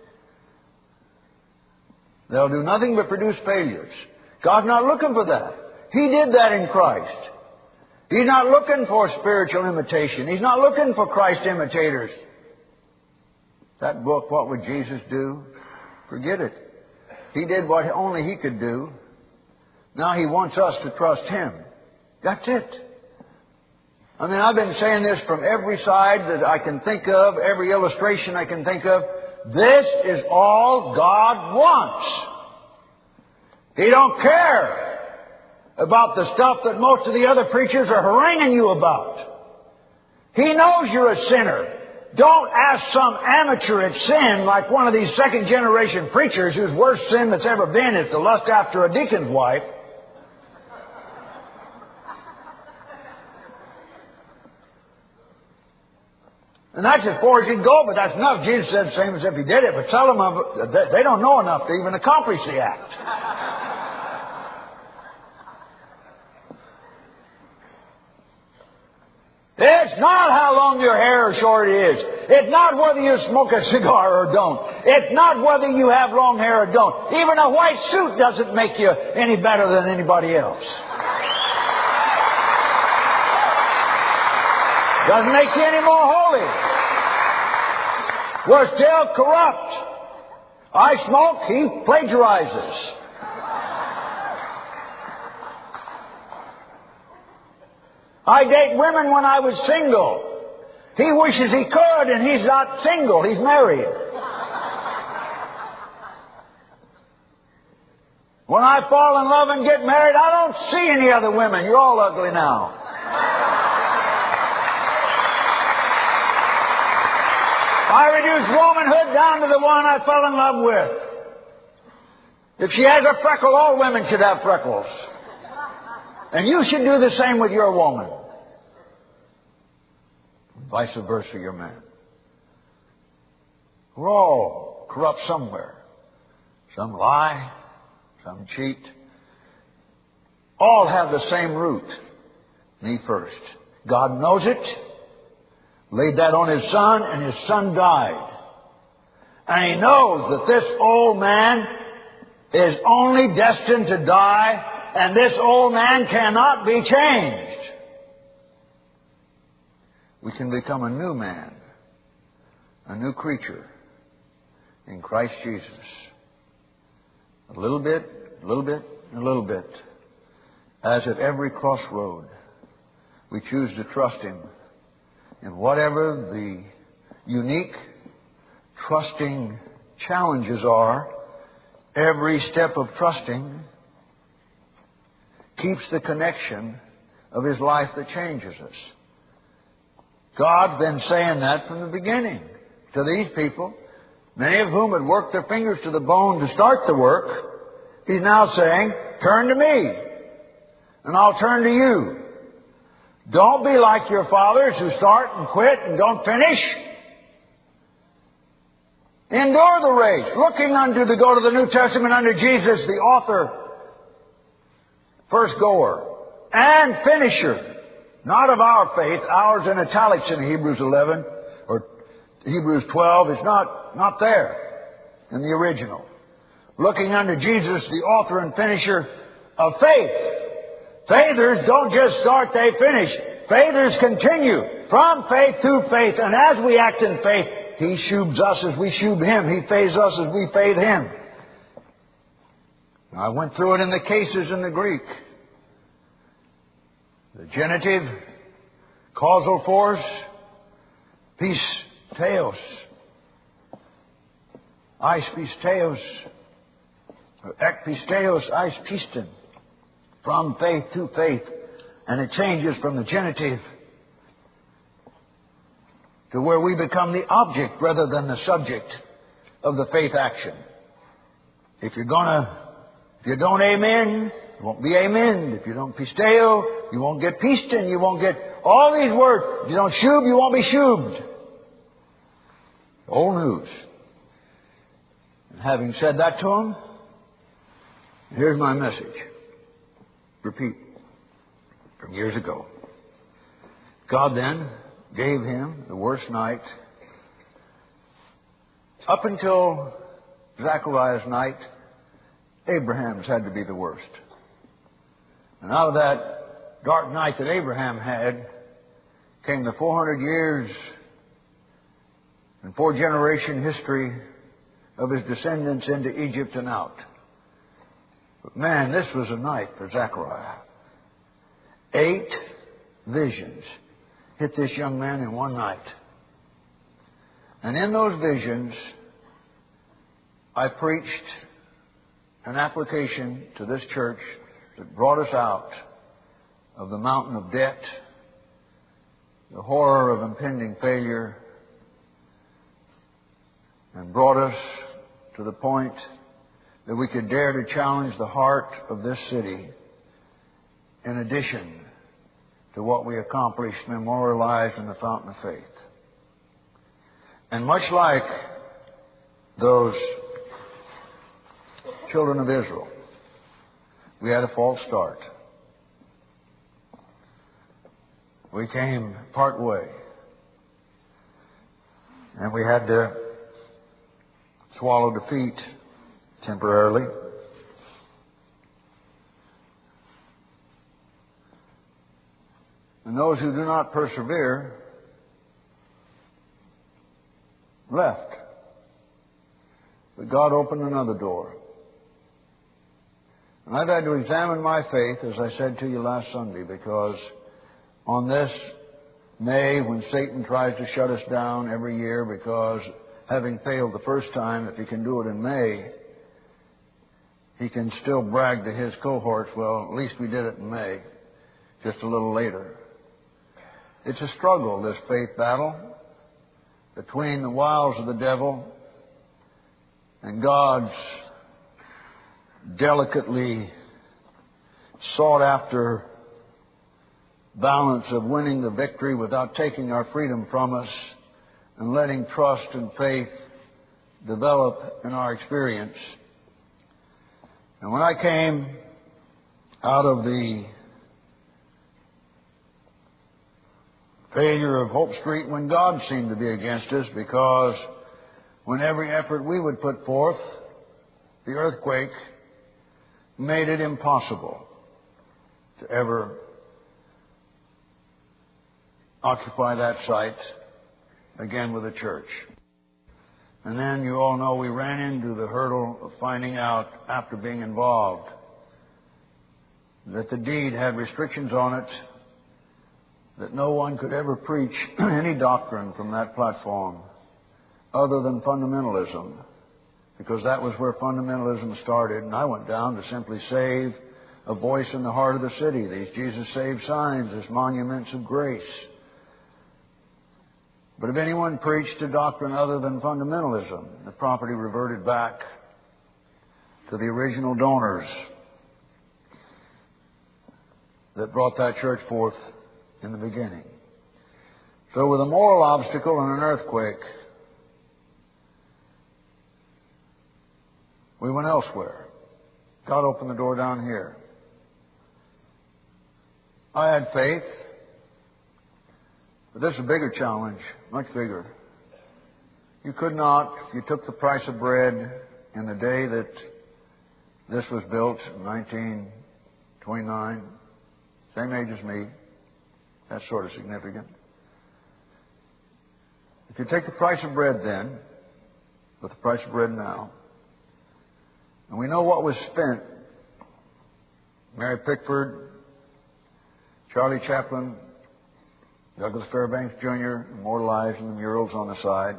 Speaker 1: they'll do nothing but produce failures. God's not looking for that. He did that in Christ. He's not looking for spiritual imitation. He's not looking for Christ imitators. That book, What Would Jesus Do? Forget it. He did what only He could do. Now He wants us to trust Him. That's it. I mean, I've been saying this from every side that I can think of, every illustration I can think of. This is all God wants. He don't care about the stuff that most of the other preachers are haranguing you about. He knows you're a sinner. Don't ask some amateur at sin like one of these second generation preachers whose worst sin that's ever been is to lust after a deacon's wife. And that's as far as you can go, but that's enough. Jesus said the same as if he did it. But tell them they don't know enough to even accomplish the act. It's not how long your hair or short it is. It's not whether you smoke a cigar or don't. It's not whether you have long hair or don't. Even a white suit doesn't make you any better than anybody else. Doesn't make you any more holy. We're still corrupt. I smoke, he plagiarizes. I date women when I was single. He wishes he could, and he's not single. He's married. When I fall in love and get married, I don't see any other women. You're all ugly now. I reduce womanhood down to the one I fell in love with. If she has a freckle, all women should have freckles. And you should do the same with your woman. Vice versa, your man. We're all corrupt somewhere. Some lie, some cheat. All have the same root. Me first. God knows it. Laid that on His Son, and His Son died. And He knows that this old man is only destined to die, and this old man cannot be changed. We can become a new man, a new creature in Christ Jesus. A little bit, a little bit, a little bit. As at every crossroad, we choose to trust Him. And whatever the unique, trusting challenges are, every step of trusting keeps the connection of His life that changes us. God's been saying that from the beginning to these people, many of whom had worked their fingers to the bone to start the work. He's now saying, turn to me, and I'll turn to you. Don't be like your fathers who start and quit and don't finish. Endure the race, looking unto, to go to the New Testament, under Jesus, the author, first goer, and finisher. Not of our faith, ours in italics in Hebrews eleven, or Hebrews twelve, is not, not there in the original. Looking unto Jesus, the author and finisher of faith. Faithers don't just start, they finish. Faithers continue from faith to faith. And as we act in faith, He shubs us as we shub Him. He faiths us as we faith Him. Now, I went through it in the cases in the Greek. The genitive, causal force, pisteos. Eis pisteos. Ek pisteos, eis piston. From faith to faith. And it changes from the genitive to where we become the object rather than the subject of the faith action. If you're gonna, if you don't amen, you won't be amen. If you don't pisteo, you won't get piston. You won't get all these words. If you don't shub, you won't be shubed. Old news. And having said that to him, here's my message. Repeat. From years ago. God then gave him the worst night. Up until Zechariah's night, Abraham's had to be the worst. And out of that dark night that Abraham had came the four hundred years and four generation history of his descendants into Egypt and out. But man, this was a night for Zechariah. Eight visions hit this young man in one night. And in those visions, I preached an application to this church that brought us out of the mountain of debt the horror of impending failure, and brought us to the point that we could dare to challenge the heart of this city in addition to what we accomplished memorialized in the Fountain of Faith. And much like those children of Israel, we had a false start. We came part way, and we had to swallow defeat temporarily. And those who do not persevere left. But God opened another door. And I've had to examine my faith, as I said to you last Sunday, because on this May, when Satan tries to shut us down every year because having failed the first time, if he can do it in May, he can still brag to his cohorts, well, at least we did it in May, just a little later. It's a struggle, this faith battle, between the wiles of the devil and God's delicately sought after balance of winning the victory without taking our freedom from us and letting trust and faith develop in our experience. And when I came out of the failure of Hope Street, when God seemed to be against us, because when every effort we would put forth, the earthquake made it impossible to ever occupy that site again with a church. And then you all know we ran into the hurdle of finding out, after being involved, that the deed had restrictions on it, that no one could ever preach any doctrine from that platform other than fundamentalism, because that was where fundamentalism started. And I went down to simply save a voice in the heart of the city, these Jesus Save signs as monuments of grace. But if anyone preached a doctrine other than fundamentalism, the property reverted back to the original donors that brought that church forth in the beginning. So with a moral obstacle and an earthquake, we went elsewhere. God opened the door down here. I had faith, but this is a bigger challenge, much bigger. You could not, if you took the price of bread in the day that this was built, in nineteen twenty-nine, same age as me, that's sort of significant. If you take the price of bread then, with the price of bread now, and we know what was spent, Mary Pickford, Charlie Chaplin, Douglas Fairbanks Junior, immortalized in the murals on the side.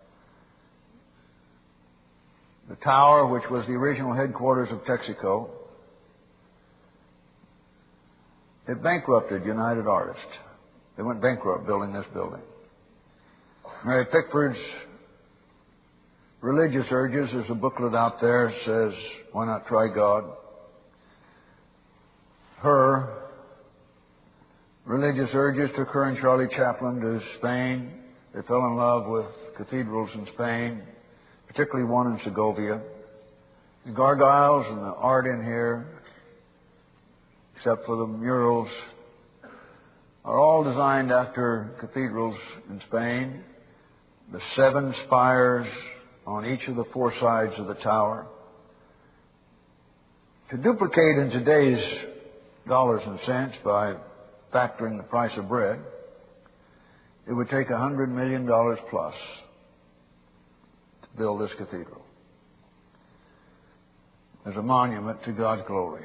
Speaker 1: The tower, which was the original headquarters of Texaco, it bankrupted United Artists. They went bankrupt building this building. Mary Pickford's religious urges, there's a booklet out there that says, why not try God? Her religious urges took her and Charlie Chaplin to Spain. They fell in love with cathedrals in Spain, particularly one in Segovia. The gargoyles and the art in here, except for the murals, are all designed after cathedrals in Spain. The seven spires on each of the four sides of the tower. To duplicate in today's dollars and cents by factoring the price of bread, it would take a hundred million dollars plus to build this cathedral as a monument to God's glory.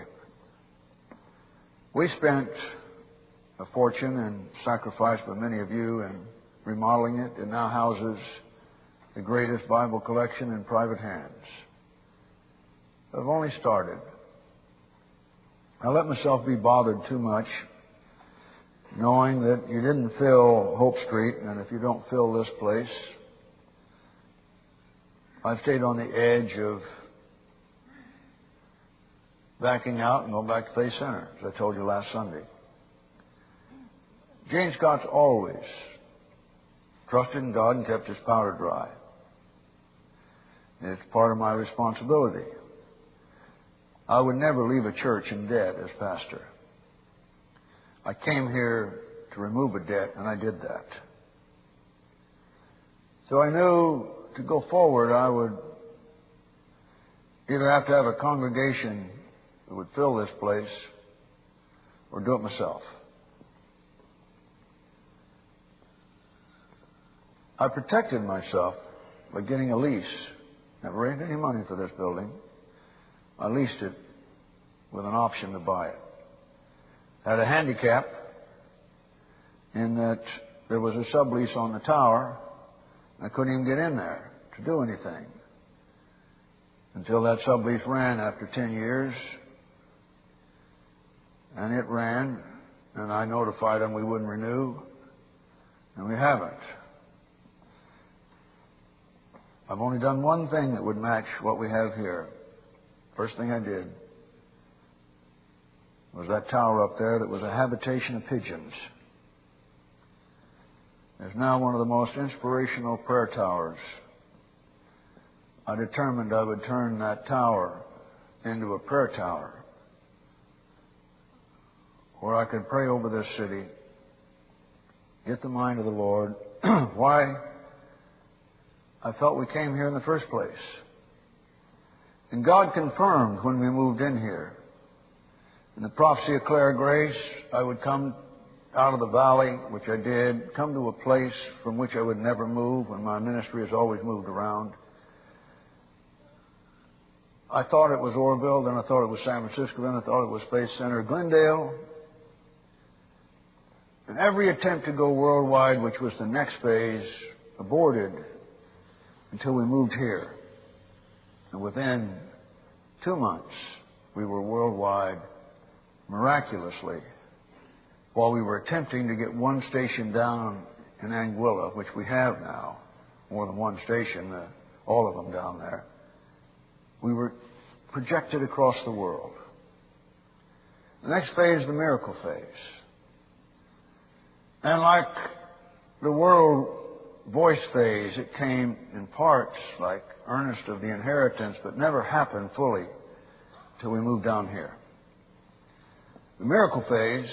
Speaker 1: We spent a fortune and sacrificed by many of you in remodeling it. It now houses the greatest Bible collection in private hands. I've only started. I let myself be bothered too much knowing that you didn't fill Hope Street, and if you don't fill this place, I've stayed on the edge of backing out and going back to Faith Center, as I told you last Sunday. Gene Scott's always trusted in God and kept his powder dry. It's part of my responsibility. I would never leave a church in debt as pastor. I came here to remove a debt, and I did that. So I knew to go forward, I would either have to have a congregation that would fill this place or do it myself. I protected myself by getting a lease. Never raised any money for this building. I leased it with an option to buy it. Had a handicap in that there was a sublease on the tower. I couldn't even get in there to do anything until that sublease ran after ten years. And it ran, and I notified them we wouldn't renew, and we haven't. I've only done one thing that would match what we have here. First thing I did was that tower up there that was a habitation of pigeons. It's now one of the most inspirational prayer towers. I determined I would turn that tower into a prayer tower where I could pray over this city, get the mind of the Lord. Why? I felt we came here in the first place. And God confirmed when we moved in here. In the prophecy of Clare Grace, I would come out of the valley, which I did, come to a place from which I would never move when my ministry has always moved around. I thought it was Orville, then I thought it was San Francisco, then I thought it was Faith Center, Glendale. And every attempt to go worldwide, which was the next phase, aborted until we moved here. And within two months, we were worldwide miraculously, while we were attempting to get one station down in Anguilla, which we have now, more than one station, uh, all of them down there. We were projected across the world. The next phase, the miracle phase. And like the world voice phase, it came in parts, like Earnest of the Inheritance, but never happened fully till we moved down here. The miracle phase,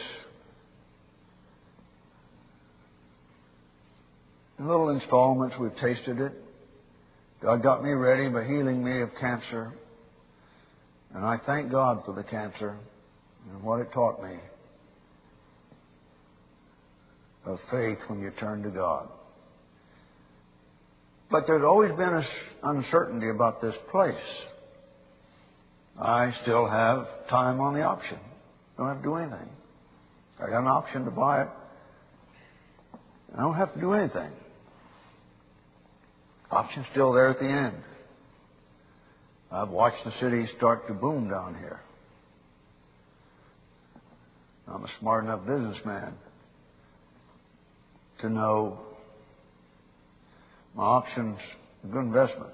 Speaker 1: in little installments, we've tasted it. God got me ready by healing me of cancer. And I thank God for the cancer and what it taught me of faith when you turn to God. But there's always been an uncertainty about this place. I still have time on the option. Don't have to do anything. I got an option to buy it. I don't have to do anything. Option's still there at the end. I've watched the city start to boom down here. I'm a smart enough businessman to know my option's a good investment.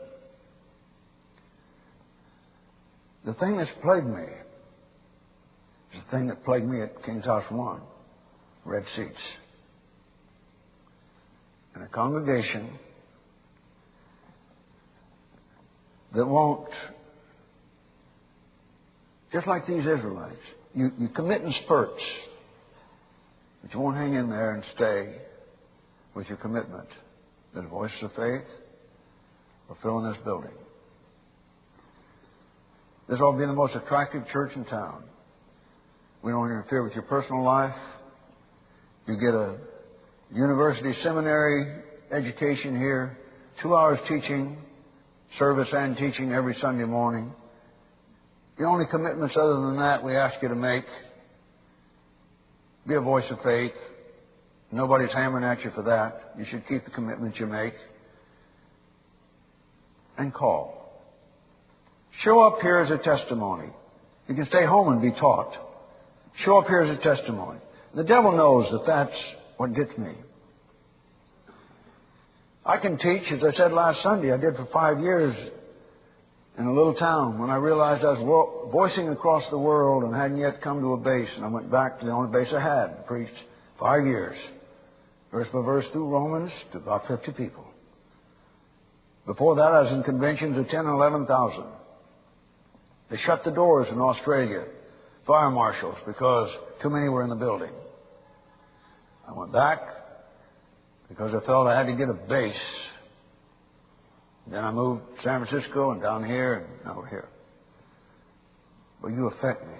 Speaker 1: The thing that's plagued me is the thing that plagued me at King's House One, red seats. In a congregation that won't, just like these Israelites, you, you commit in spurts, but you won't hang in there and stay with your commitment. There's voices of faith or filling this building. This will be the most attractive church in town. We don't interfere with your personal life. You get a university seminary education here, two hours teaching, service and teaching every Sunday morning. The only commitments other than that we ask you to make, be a voice of faith. Nobody's hammering at you for that. You should keep the commitments you make. And call. Show up here as a testimony. You can stay home and be taught. Show up here as a testimony. The devil knows that that's what gets me. I can teach, as I said last Sunday, I did for five years in a little town when I realized I was vo- voicing across the world and hadn't yet come to a base. And I went back to the only base I had, preached five years, verse by verse through Romans to about fifty people. Before that, I was in conventions of ten and eleven thousand. They shut the doors in Australia, fire marshals, because too many were in the building. I went back because I felt I had to get a base. Then I moved to San Francisco and down here and over here. But you affect me.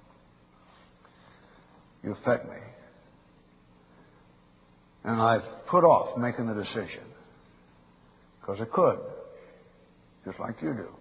Speaker 1: You affect me. And I've put off making the decision. Because I could. Just like you do.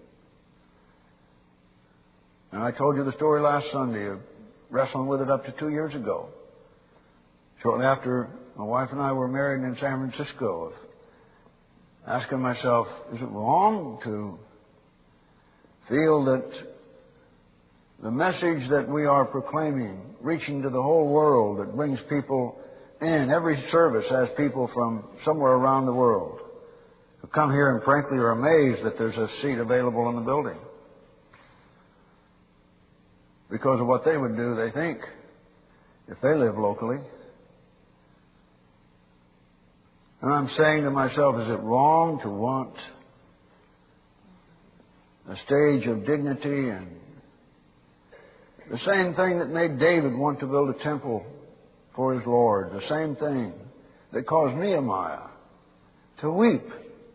Speaker 1: And I told you the story last Sunday of wrestling with it up to two years ago. Shortly after my wife and I were married in San Francisco, asking myself, is it wrong to feel that the message that we are proclaiming, reaching to the whole world, that brings people in, every service has people from somewhere around the world who come here and frankly are amazed that there's a seat available in the building. Because of what they would do, they think, if they live locally. And I'm saying to myself, is it wrong to want a stage of dignity and the same thing that made David want to build a temple for his Lord, the same thing that caused Nehemiah to weep.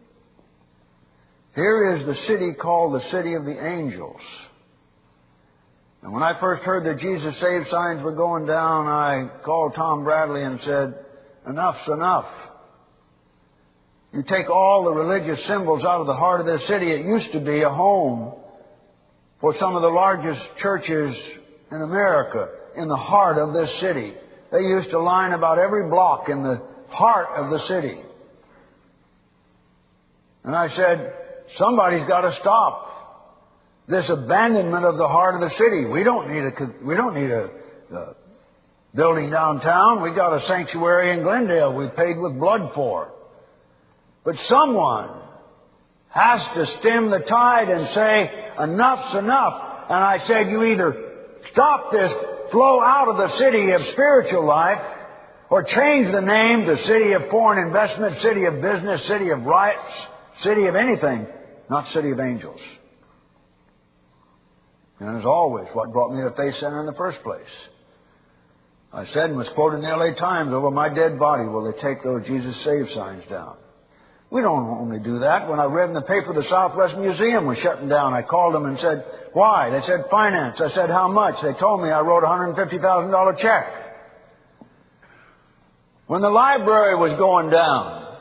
Speaker 1: Here is the city called the City of the Angels. And when I first heard that Jesus Saved signs were going down, I called Tom Bradley and said, enough's enough. You take all the religious symbols out of the heart of this city. It used to be a home for some of the largest churches in America in the heart of this city. They used to line about every block in the heart of the city. And I said, somebody's got to stop this abandonment of the heart of the city. We don't need a we don't need a, a building downtown. We got a sanctuary in Glendale we paid with blood for. But someone has to stem the tide and say, enough's enough. And I said, you either stop this flow out of the city of spiritual life, or change the name to City of Foreign Investment, City of Business, City of Rights, City of anything, not City of Angels. And as always, what brought me to Faith Center in the first place? I said and was quoted in the L A Times, over my dead body will they take those Jesus Saved signs down. We don't only do that. When I read in the paper the Southwest Museum was shutting down, I called them and said, why? They said, finance. I said, how much? They told me I wrote a one hundred fifty thousand dollars check. When the library was going down,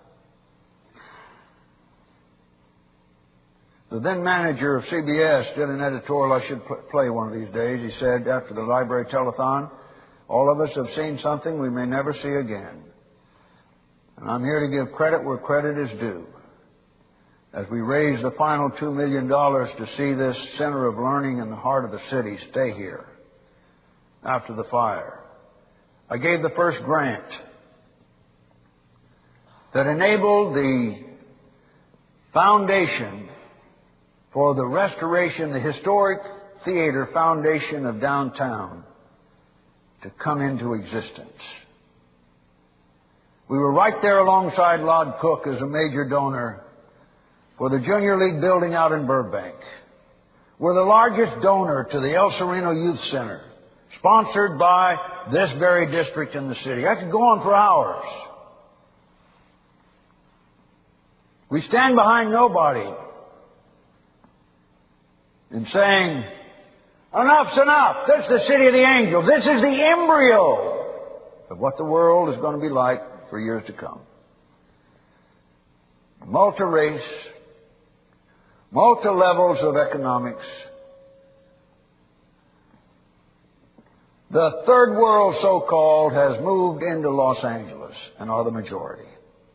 Speaker 1: the then manager of C B S did an editorial I should play one of these days. He said, after the library telethon, all of us have seen something we may never see again. And I'm here to give credit where credit is due. As we raise the final two million dollars to see this center of learning in the heart of the city stay here after the fire, I gave the first grant that enabled the foundation for the restoration, the historic theater foundation of downtown to come into existence. We were right there alongside Lod Cook as a major donor for the Junior League building out in Burbank. We're the largest donor to the El Sereno Youth Center, sponsored by this very district in the city. I could go on for hours. We stand behind nobody in saying, enough's enough. This is the City of the Angels. This is the embryo of what the world is going to be like for years to come. Multi-race, multi-levels of economics. The third world, so-called, has moved into Los Angeles and are the majority.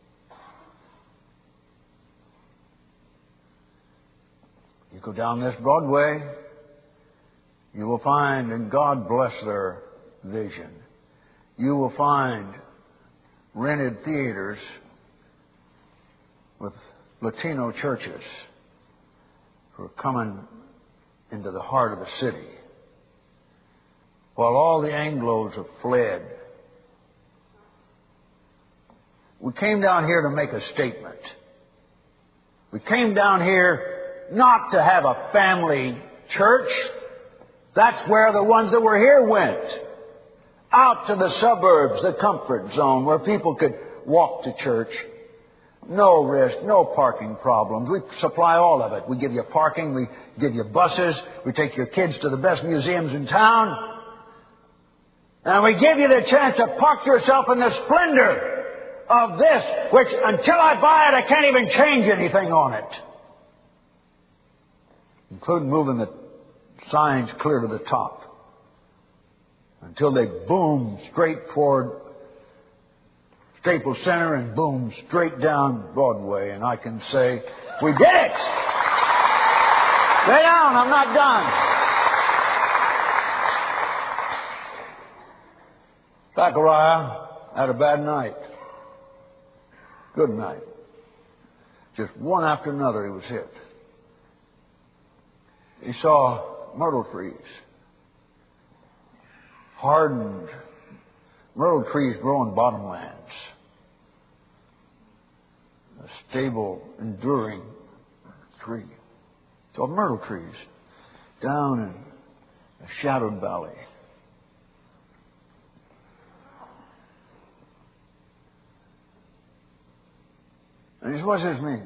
Speaker 1: You go down this Broadway, you will find, and God bless their vision, you will find rented theaters with Latino churches who are coming into the heart of the city, while all the Anglos have fled. We came down here to make a statement. We came down here not to have a family church. That's where the ones that were here went. Out to the suburbs, the comfort zone, where people could walk to church. No risk, no parking problems. We supply all of it. We give you parking, we give you buses, we take your kids to the best museums in town, and we give you the chance to park yourself in the splendor of this, which until I buy it, I can't even change anything on it. Including moving the signs clear to the top until they boom straight toward Staples Center and boom straight down Broadway. And I can say, we did it! Stay down, I'm not done. Zachariah had a bad night. Good night. Just one after another he was hit. He saw myrtle trees. Hardened myrtle trees grow in bottomlands. A stable, enduring tree. So myrtle trees down in a shadowed valley. And he says, what's this mean?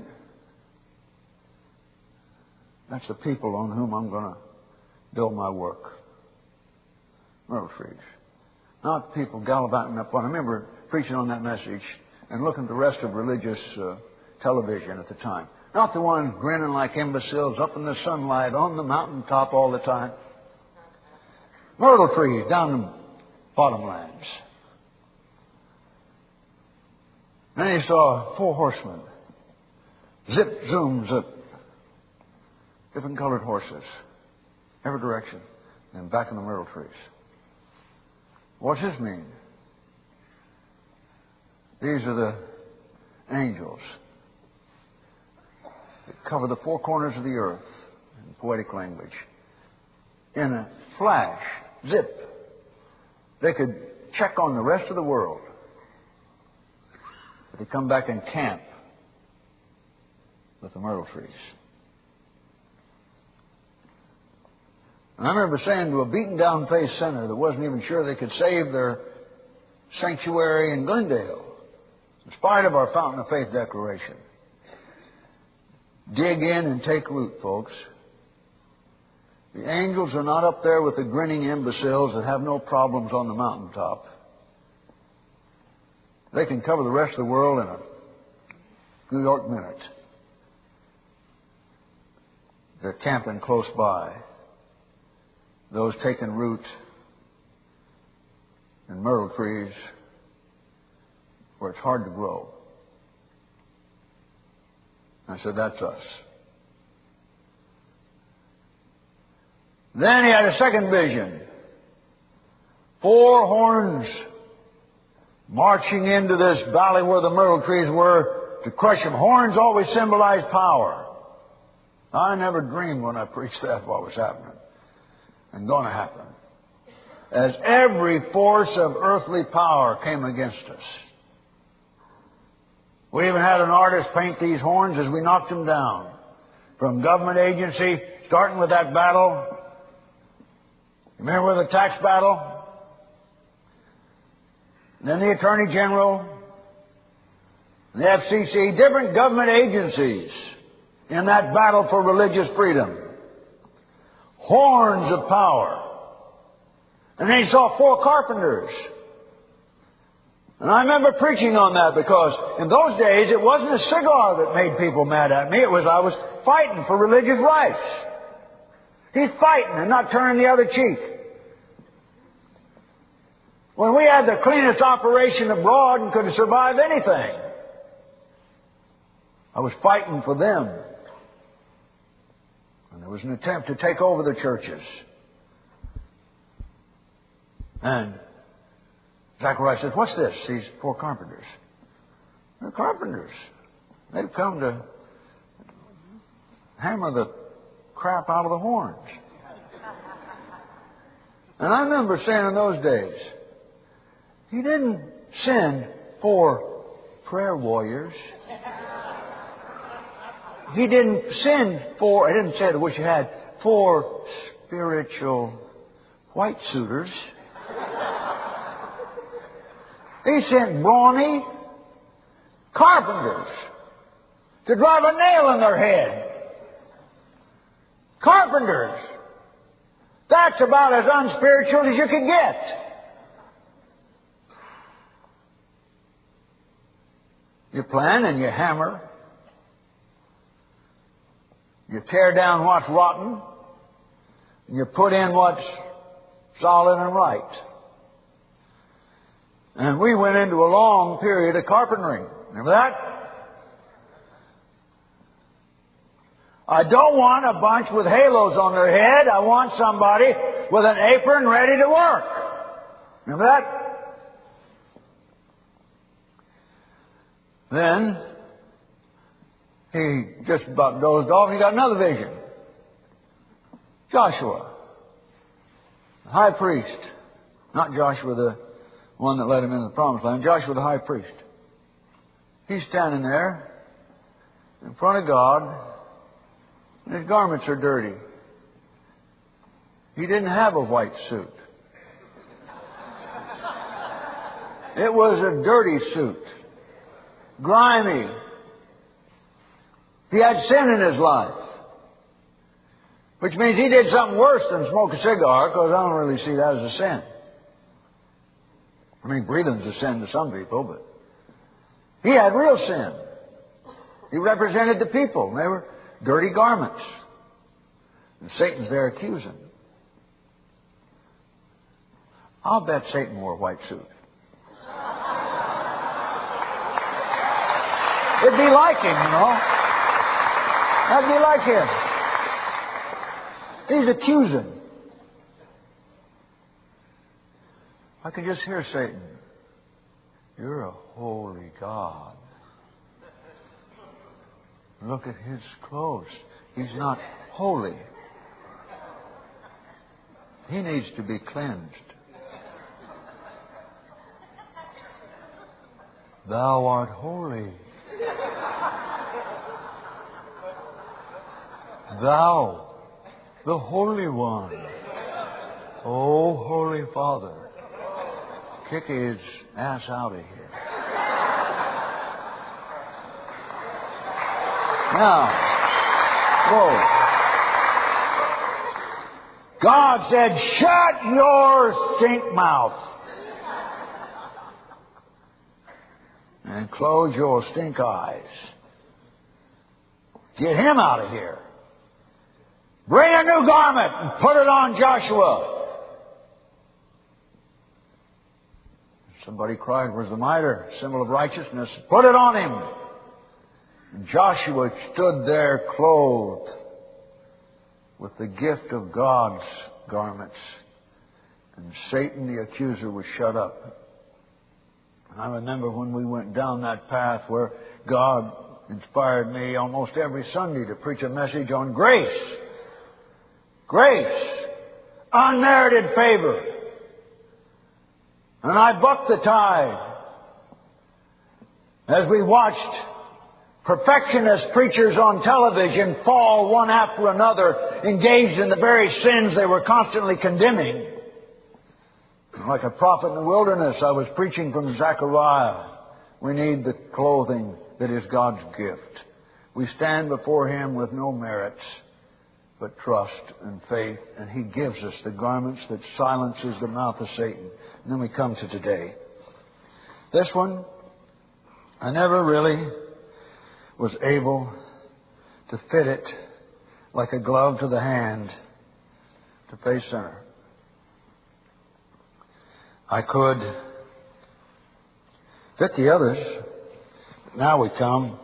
Speaker 1: That's the people on whom I'm going to build my work. Myrtle trees. Not people gallivanting up on. I remember preaching on that message and looking at the rest of religious uh, television at the time. Not the ones grinning like imbeciles up in the sunlight on the mountaintop all the time. Myrtle trees down in bottomlands. Then he saw four horsemen. Zip, zoom, zip. Different colored horses. Every direction. And back in the myrtle trees. What's this mean? These are the angels that cover the four corners of the earth in poetic language. In a flash, zip, they could check on the rest of the world. But they come back and camp with the myrtle trees. And I remember saying to a beaten down faced sinner that wasn't even sure they could save their sanctuary in Glendale, in spite of our Fountain of Faith declaration, dig in and take root, folks. The angels are not up there with the grinning imbeciles that have no problems on the mountaintop. They can cover the rest of the world in a New York minute. They're camping close by. Those taking root in myrtle trees where it's hard to grow. I said, that's us. Then he had a second vision. Four horns marching into this valley where the myrtle trees were to crush them. Horns always symbolize power. I never dreamed when I preached that what was happening and going to happen. As every force of earthly power came against us. We even had an artist paint these horns as we knocked them down. From government agency, starting with that battle. Remember the tax battle? And then the Attorney General, and the F C C, different government agencies in that battle for religious freedom. Horns of power. And then he saw four carpenters. And I remember preaching on that because in those days it wasn't a cigar that made people mad at me. It was I was fighting for religious rights. He's fighting and not turning the other cheek. When we had the cleanest operation abroad and could survive anything, I was fighting for them. And there was an attempt to take over the churches. And Zechariah says, what's this? These four carpenters. They're carpenters. They've come to hammer the crap out of the horns. And I remember saying in those days, He didn't send four prayer warriors. He didn't send four, I didn't say it, I wish you had, four spiritual white suiters. He sent brawny carpenters to drive a nail in their head. Carpenters. That's about as unspiritual as you could get. You plan and you hammer. You tear down what's rotten. And you put in what's solid and right. And we went into a long period of carpentering. Remember that? I don't want a bunch with halos on their head. I want somebody with an apron ready to work. Remember that? Then he just about dozed off. He got another vision. Joshua, the high priest. Not Joshua the one that led him into the promised land. Joshua the high priest. He's standing there in front of God. And his garments are dirty. He didn't have a white suit. It was a dirty suit. Grimy. He had sin in his life. Which means he did something worse than smoke a cigar, because I don't really see that as a sin. I mean, breathing's a sin to some people, but he had real sin. He represented the people. They were dirty garments. And Satan's there accusing. I'll bet Satan wore a white suit. It'd be like him, you know. That'd be like him. He's accusing. I can just hear Satan. You're a holy God. Look at his clothes. He's not holy. He needs to be cleansed. Thou art holy. Thou, the Holy One. Oh, Holy Father, kick his ass out of here. Now, whoa. God said, shut your stink mouth. And close your stink eyes. Get him out of here. Bring a new garment and put it on Joshua. Somebody cried, where's the mitre? Symbol of righteousness. Put it on him. And Joshua stood there clothed with the gift of God's garments. And Satan, the accuser, was shut up. And I remember when we went down that path where God inspired me almost every Sunday to preach a message on grace. Grace. Unmerited favor. And I bucked the tide as we watched perfectionist preachers on television fall one after another, engaged in the very sins they were constantly condemning. Like a prophet in the wilderness, I was preaching from Zechariah. We need the clothing that is God's gift. We stand before Him with no merits, but trust and faith, and He gives us the garments that silences the mouth of Satan. And then we come to today. This one, I never really was able to fit it like a glove to the hand to face center. I could fit the others. Now we come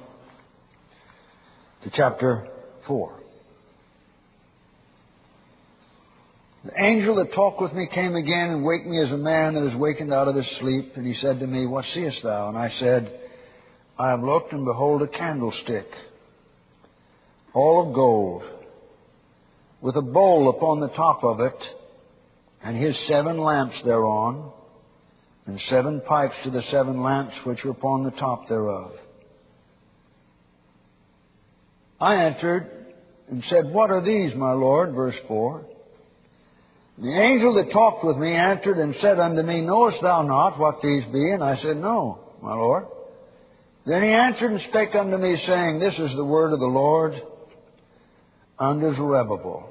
Speaker 1: to chapter four. The angel that talked with me came again and waked me as a man that is wakened out of his sleep. And he said to me, What seest thou? And I said, I have looked, and behold, a candlestick, all of gold, with a bowl upon the top of it, and his seven lamps thereon, and seven pipes to the seven lamps which are upon the top thereof. I answered and said, What are these, my Lord? Verse four. The angel that talked with me answered and said unto me, Knowest thou not what these be? And I said, No, my Lord. Then he answered and spake unto me, saying, This is the word of the Lord unto Zerubbabel.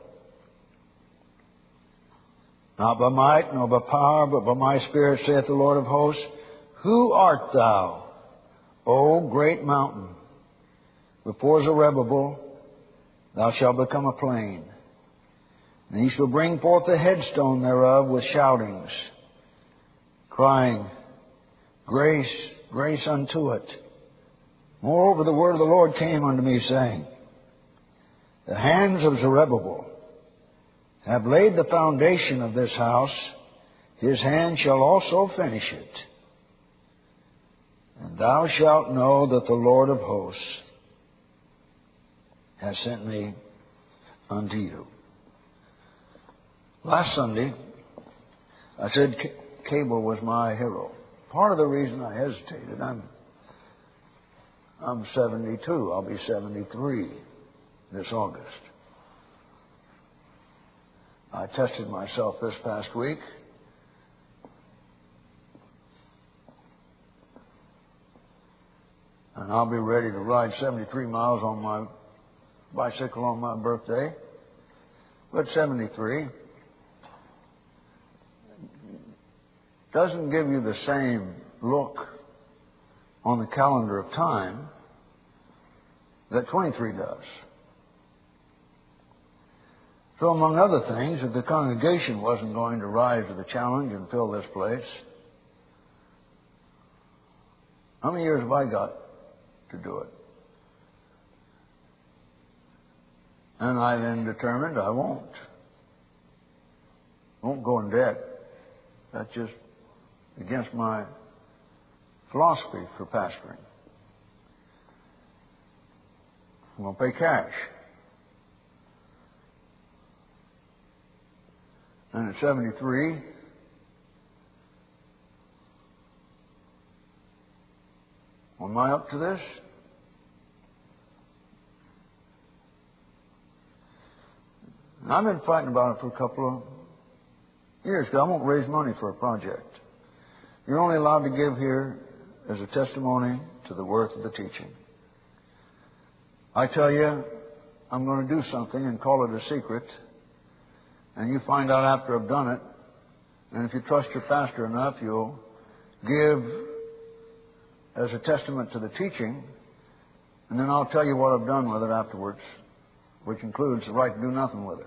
Speaker 1: Not by might, nor by power, but by my Spirit, saith the Lord of hosts. Who art thou, O great mountain? Before Zerubbabel thou shalt become a plain. And he shall bring forth the headstone thereof with shoutings, crying, Grace, grace unto it. Moreover, the word of the Lord came unto me, saying, The hands of Zerubbabel have laid the foundation of this house. His hand shall also finish it. And thou shalt know that the Lord of hosts has sent me unto you. Last Sunday, I said Cable was my hero. Part of the reason I hesitated, I'm I'm seventy-two. I'll be seventy-three this August. I tested myself this past week. And I'll be ready to ride seventy-three miles on my bicycle on my birthday. But seventy-three doesn't give you the same look on the calendar of time that twenty-three does. So among other things, if the congregation wasn't going to rise to the challenge and fill this place, how many years have I got to do it? And I then determined I won't. Won't go in debt. That's just against my philosophy for pastoring. I'm going to pay cash. And at seventy-three, am I up to this? And I've been fighting about it for a couple of years because I won't raise money for a project. You're only allowed to give here as a testimony to the worth of the teaching. I tell you, I'm going to do something and call it a secret, and you find out after I've done it, and if you trust your pastor enough, you'll give as a testament to the teaching, and then I'll tell you what I've done with it afterwards, which includes the right to do nothing with it.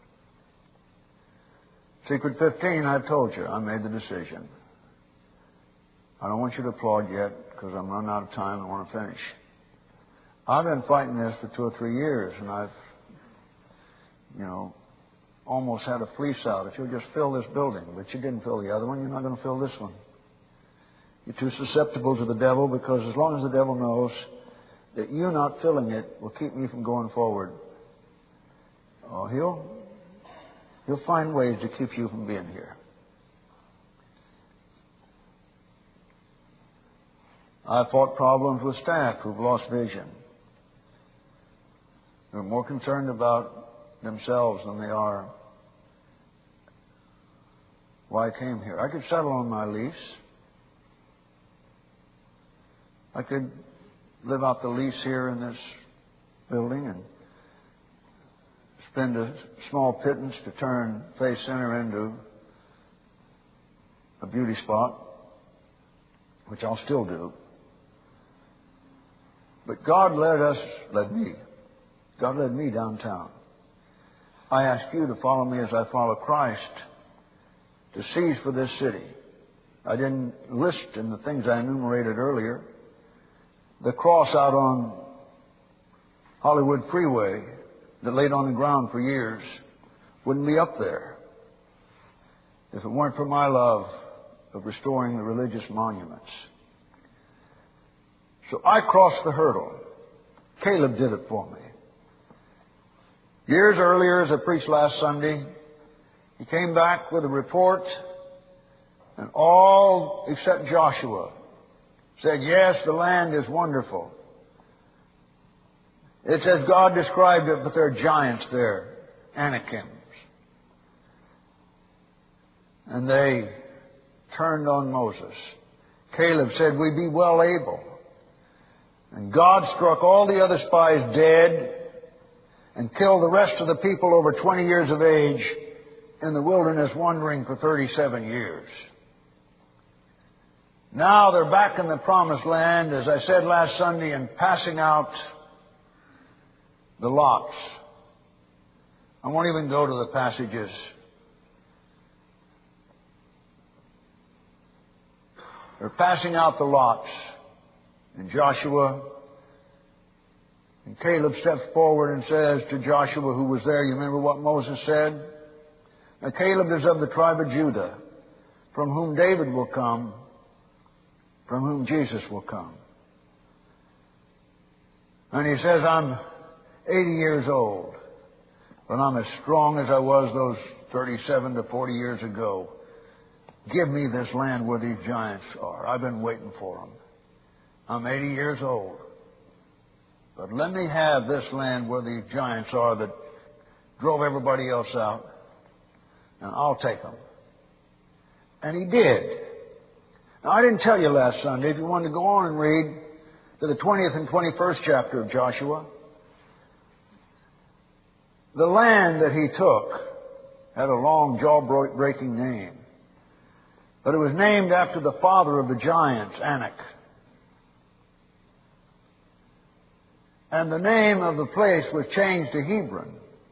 Speaker 1: Secret fifteen, I've told you, I made the decision. I don't want you to applaud yet because I'm running out of time and I want to finish. I've been fighting this for two or three years, and I've, you know, almost had a fleece out. If you'll just fill this building, but you didn't fill the other one, you're not going to fill this one. You're too susceptible to the devil because as long as the devil knows that you not filling it will keep me from going forward, oh, he'll, he'll find ways to keep you from being here. I've fought problems with staff who've lost vision. They're more concerned about themselves than they are why I came here. I could settle on my lease. I could live out the lease here in this building and spend a small pittance to turn Faith Center into a beauty spot, which I'll still do. But God led us, led me. God led me downtown. I ask you to follow me as I follow Christ, to seize for this city. I didn't list in the things I enumerated earlier. The cross out on Hollywood Freeway that laid on the ground for years wouldn't be up there if it weren't for my love of restoring the religious monuments. So I crossed the hurdle. Caleb did it for me. Years earlier, as I preached last Sunday, he came back with a report, and all except Joshua said, yes, the land is wonderful. It's as God described it, but there are giants there, Anakims. And they turned on Moses. Caleb said, we be well able. And God struck all the other spies dead and killed the rest of the people over twenty years of age in the wilderness wandering for thirty-seven years. Now they're back in the promised land, as I said last Sunday, and passing out the lots. I won't even go to the passages. They're passing out the lots. And Joshua and Caleb steps forward and says to Joshua, who was there, you remember what Moses said? Now Caleb is of the tribe of Judah, from whom David will come, from whom Jesus will come. And he says, I'm eighty years old, but I'm as strong as I was those thirty-seven to forty years ago. Give me this land where these giants are. I've been waiting for them. I'm eighty years old, but let me have this land where these giants are that drove everybody else out, and I'll take them. And he did. Now, I didn't tell you last Sunday, if you wanted to go on and read to the twentieth and twenty-first chapter of Joshua, the land that he took had a long, jaw-breaking name. But it was named after the father of the giants, Anak. And the name of the place was changed to Hebron.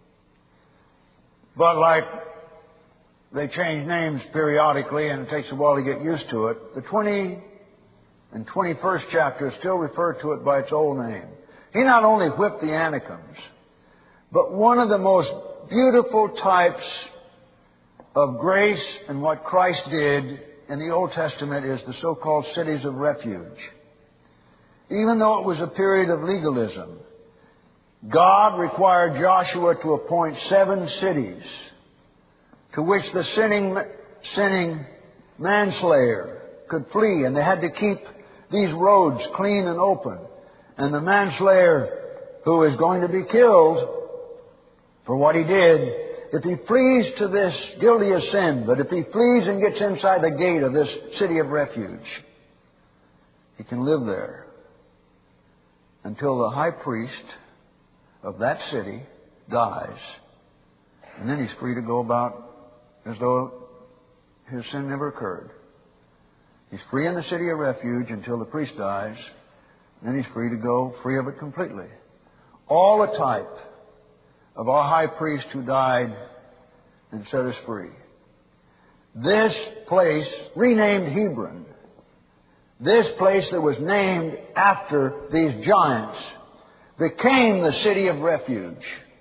Speaker 1: But like they change names periodically and it takes a while to get used to it, the twentieth and twenty-first chapter still refer to it by its old name. He not only whipped the Anakims, but one of the most beautiful types of grace and what Christ did in the Old Testament is the so-called cities of refuge. Even though it was a period of legalism, God required Joshua to appoint seven cities to which the sinning, sinning manslayer could flee. And they had to keep these roads clean and open. And the manslayer who is going to be killed for what he did, if he flees to this, guilty of sin, but if he flees and gets inside the gate of this city of refuge, he can live there until the high priest of that city dies. And then he's free to go about as though his sin never occurred. He's free in the city of refuge until the priest dies. And then he's free to go free of it completely. All a type of our high priest who died and set us free. This place, renamed Hebron, this place that was named after these giants, became the city of refuge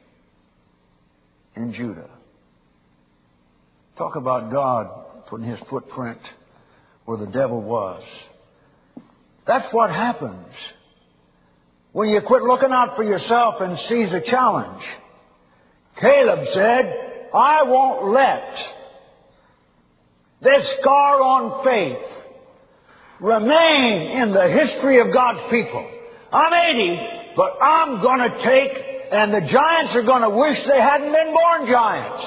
Speaker 1: in Judah. Talk about God putting His footprint where the devil was. That's what happens when you quit looking out for yourself and seize a challenge. Caleb said, I won't let this scar on faith remain in the history of God's people. I'm eighty, but I'm going to take, and the giants are going to wish they hadn't been born giants.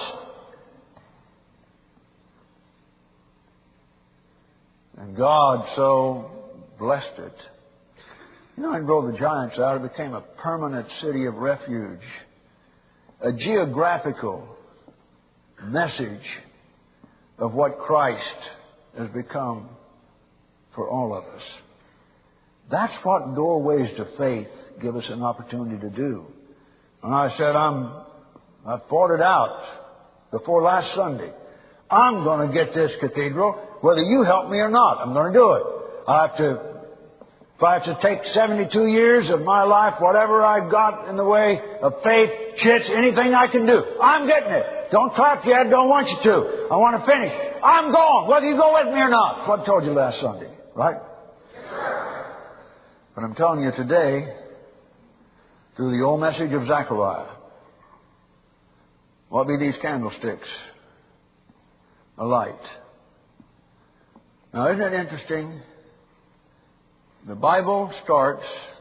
Speaker 1: And God so blessed it. You know, I drove the giants out. It became a permanent city of refuge. A geographical message of what Christ has become for all of us. That's what doorways to faith give us an opportunity to do. And I said, I'm, I fought it out before last Sunday. I'm going to get this cathedral, whether you help me or not. I'm going to do it. I have to, if I have to take seventy-two years of my life, whatever I've got in the way of faith, chits, anything I can do, I'm getting it. Don't clap yet. Don't want you to. I want to finish. I'm going, whether you go with me or not. That's what I told you last Sunday, right? But I'm telling you today, through the old message of Zechariah, what be these candlesticks? A light. Now, isn't it interesting? The Bible starts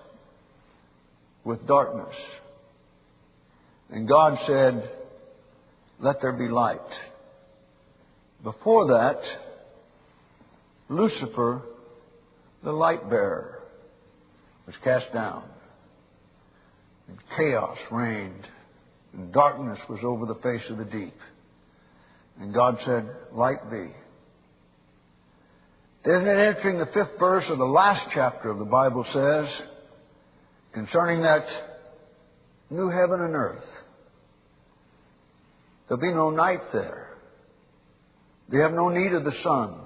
Speaker 1: with darkness. And God said, let there be light. Before that, Lucifer, the light bearer, was cast down. And chaos reigned. And darkness was over the face of the deep. And God said, light be. Isn't it interesting, the fifth verse of the last chapter of the Bible says, concerning that new heaven and earth, there'll be no night there. They have no need of the sun.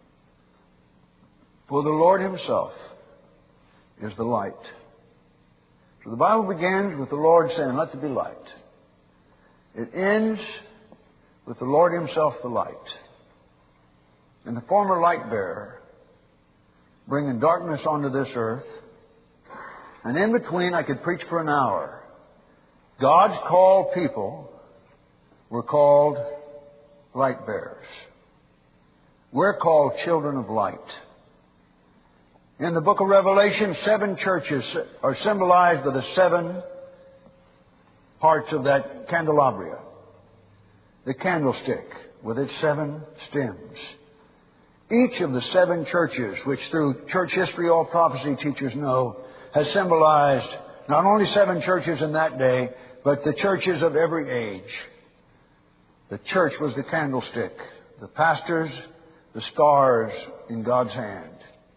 Speaker 1: For the Lord Himself is the light. So the Bible begins with the Lord saying, let there be light. It ends with the Lord Himself, the light. And the former light bearer, bringing darkness onto this earth. And in between, I could preach for an hour. God's called people were called light bearers. We're called children of light. In the book of Revelation, seven churches are symbolized by the seven parts of that candelabra. The candlestick with its seven stems. Each of the seven churches, which through church history all prophecy teachers know, has symbolized not only seven churches in that day, but the churches of every age. The church was the candlestick. The pastors, the stars in God's hand.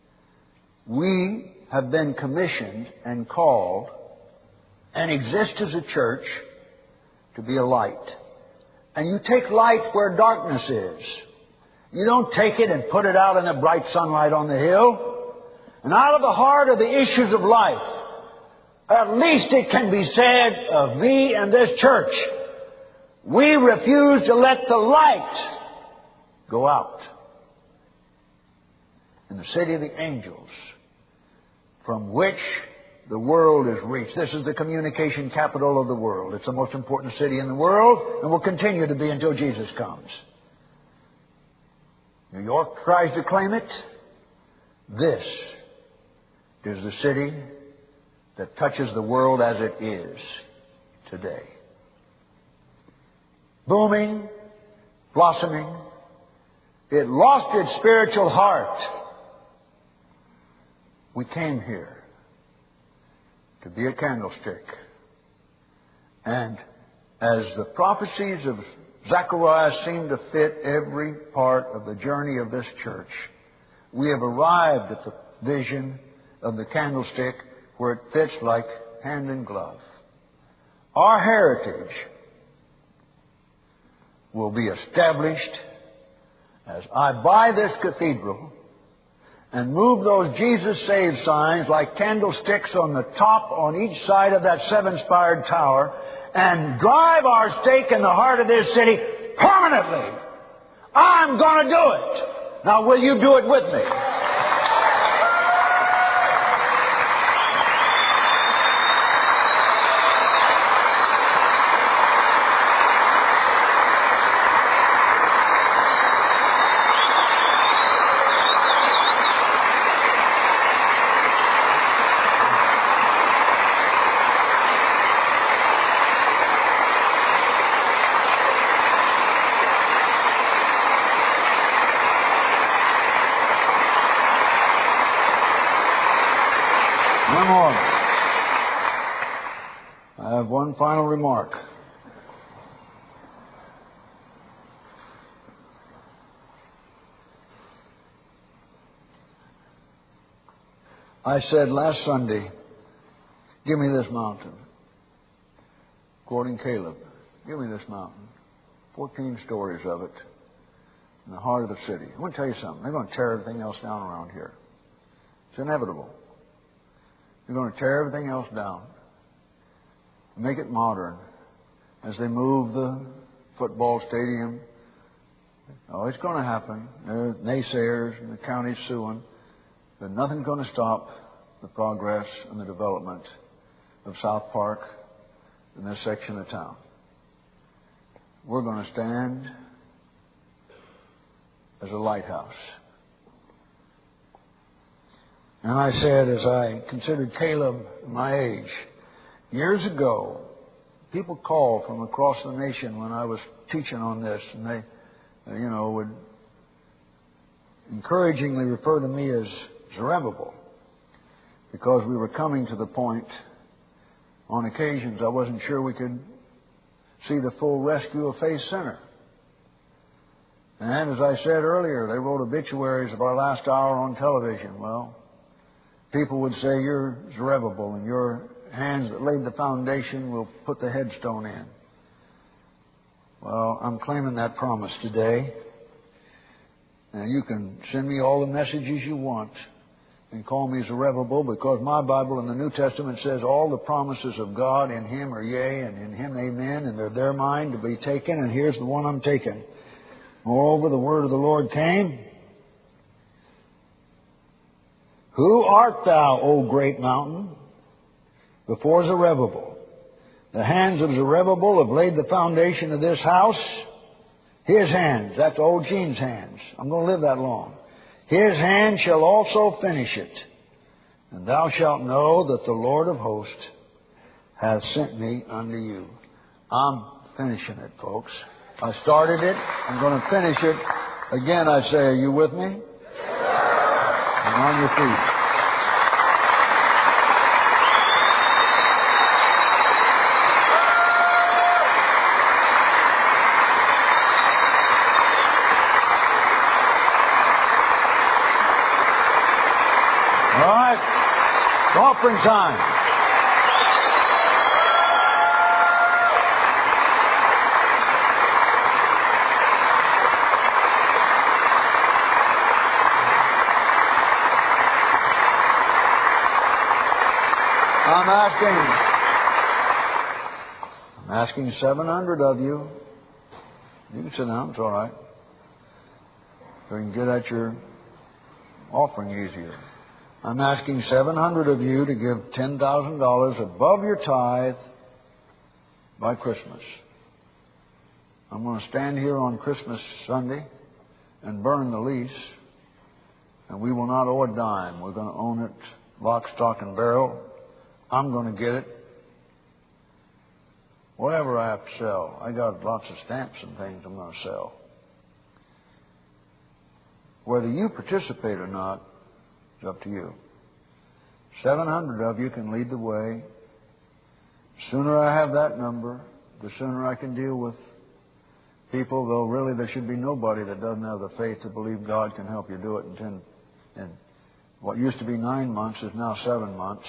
Speaker 1: We have been commissioned and called and exist as a church to be a light. And you take light where darkness is. You don't take it and put it out in the bright sunlight on the hill. And out of the heart of the issues of life, at least it can be said of me and this church, we refuse to let the light go out. In the city of the angels, from which the world is reached. This is the communication capital of the world. It's the most important city in the world and will continue to be until Jesus comes. New York tries to claim it. This is the city that touches the world as it is today. Booming, blossoming. It lost its spiritual heart. We came here to be a candlestick. And as the prophecies of Zechariah seem to fit every part of the journey of this church, we have arrived at the vision of the candlestick where it fits like hand in glove. Our heritage will be established as I buy this cathedral and move those Jesus Saves signs like candlesticks on the top on each side of that seven-spired tower and drive our stake in the heart of this city permanently. I'm going to do it. Now, will you do it with me? One more. I have one final remark. I said last Sunday, give me this mountain. Quoting Caleb, give me this mountain. Fourteen stories of it in the heart of the city. I want to tell you something. They're going to tear everything else down around here. It's inevitable. They're going to tear everything else down, make it modern as they move the football stadium. Oh, it's going to happen. There are naysayers and the county's suing. But nothing's going to stop the progress and the development of South Park in this section of town. We're going to stand as a lighthouse. And I said, as I considered Caleb my age, years ago, people called from across the nation when I was teaching on this, and they, you know, would encouragingly refer to me as Zerubbabel, because we were coming to the point, on occasions, I wasn't sure we could see the full rescue of Faith Center. And as I said earlier, they wrote obituaries of our last hour on television. Well, people would say, you're Zerubbabel, and your hands that laid the foundation will put the headstone in. Well, I'm claiming that promise today. And you can send me all the messages you want and call me Zerubbabel, because my Bible in the New Testament says all the promises of God in Him are yea, and in Him amen, and they're their mine to be taken, and here's the one I'm taking. Moreover, the word of the Lord came. Who art thou, O great mountain? Before Zerubbabel. The hands of Zerubbabel have laid the foundation of this house. His hands, that's old Gene's hands. I'm going to live that long. His hand shall also finish it. And thou shalt know that the Lord of hosts hath sent me unto you. I'm finishing it, folks. I started it. I'm going to finish it. Again, I say, are you with me? And on your feet. All right. It's offering time. I'm asking, I'm asking seven hundred of you. You can sit down, it's all right. So you can get at your offering easier. I'm asking seven hundred of you to give ten thousand dollars above your tithe by Christmas. I'm going to stand here on Christmas Sunday and burn the lease, and we will not owe a dime. We're going to own it lock, stock, and barrel. I'm going to get it. Whatever I have to sell. I got lots of stamps and things I'm going to sell. Whether you participate or not, it's up to you. seven hundred of you can lead the way. The sooner I have that number, the sooner I can deal with people, though really there should be nobody that doesn't have the faith to believe God can help you do it in ten, in what used to be nine months is now seven months.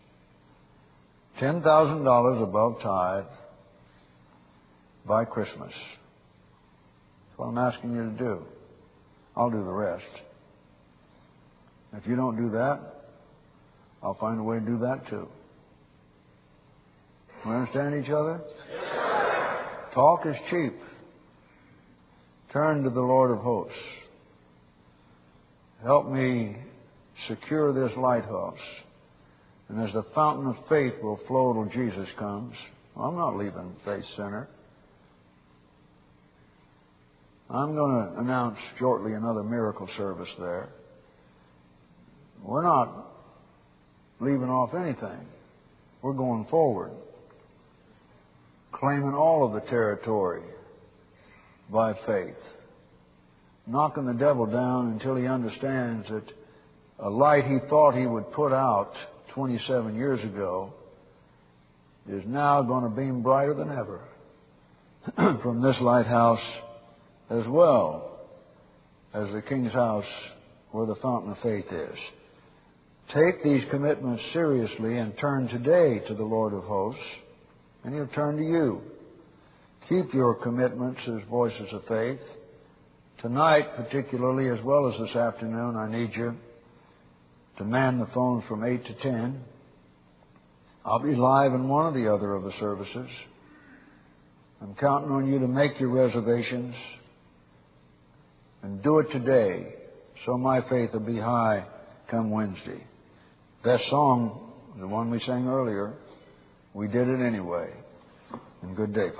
Speaker 1: ten thousand dollars above tithe by Christmas. That's what I'm asking you to do. I'll do the rest. If you don't do that, I'll find a way to do that too. We understand each other? Yes. Talk is cheap. Turn to the Lord of hosts. Help me secure this lighthouse. And as the fountain of faith will flow till Jesus comes, I'm not leaving Faith Center. I'm going to announce shortly another miracle service there. We're not leaving off anything. We're going forward, claiming all of the territory by faith, knocking the devil down until he understands that a light he thought he would put out twenty-seven years ago is now going to beam brighter than ever from this lighthouse, as well as the King's house where the fountain of faith is. Take these commitments seriously and turn today to the Lord of hosts, and He'll turn to you. Keep your commitments as voices of faith. Tonight, particularly, as well as this afternoon, I need you to man the phones from eight to ten. I'll be live in one or the other of the services. I'm counting on you to make your reservations and do it today, so my faith will be high come Wednesday. That song, the one we sang earlier, we did it anyway. And good day.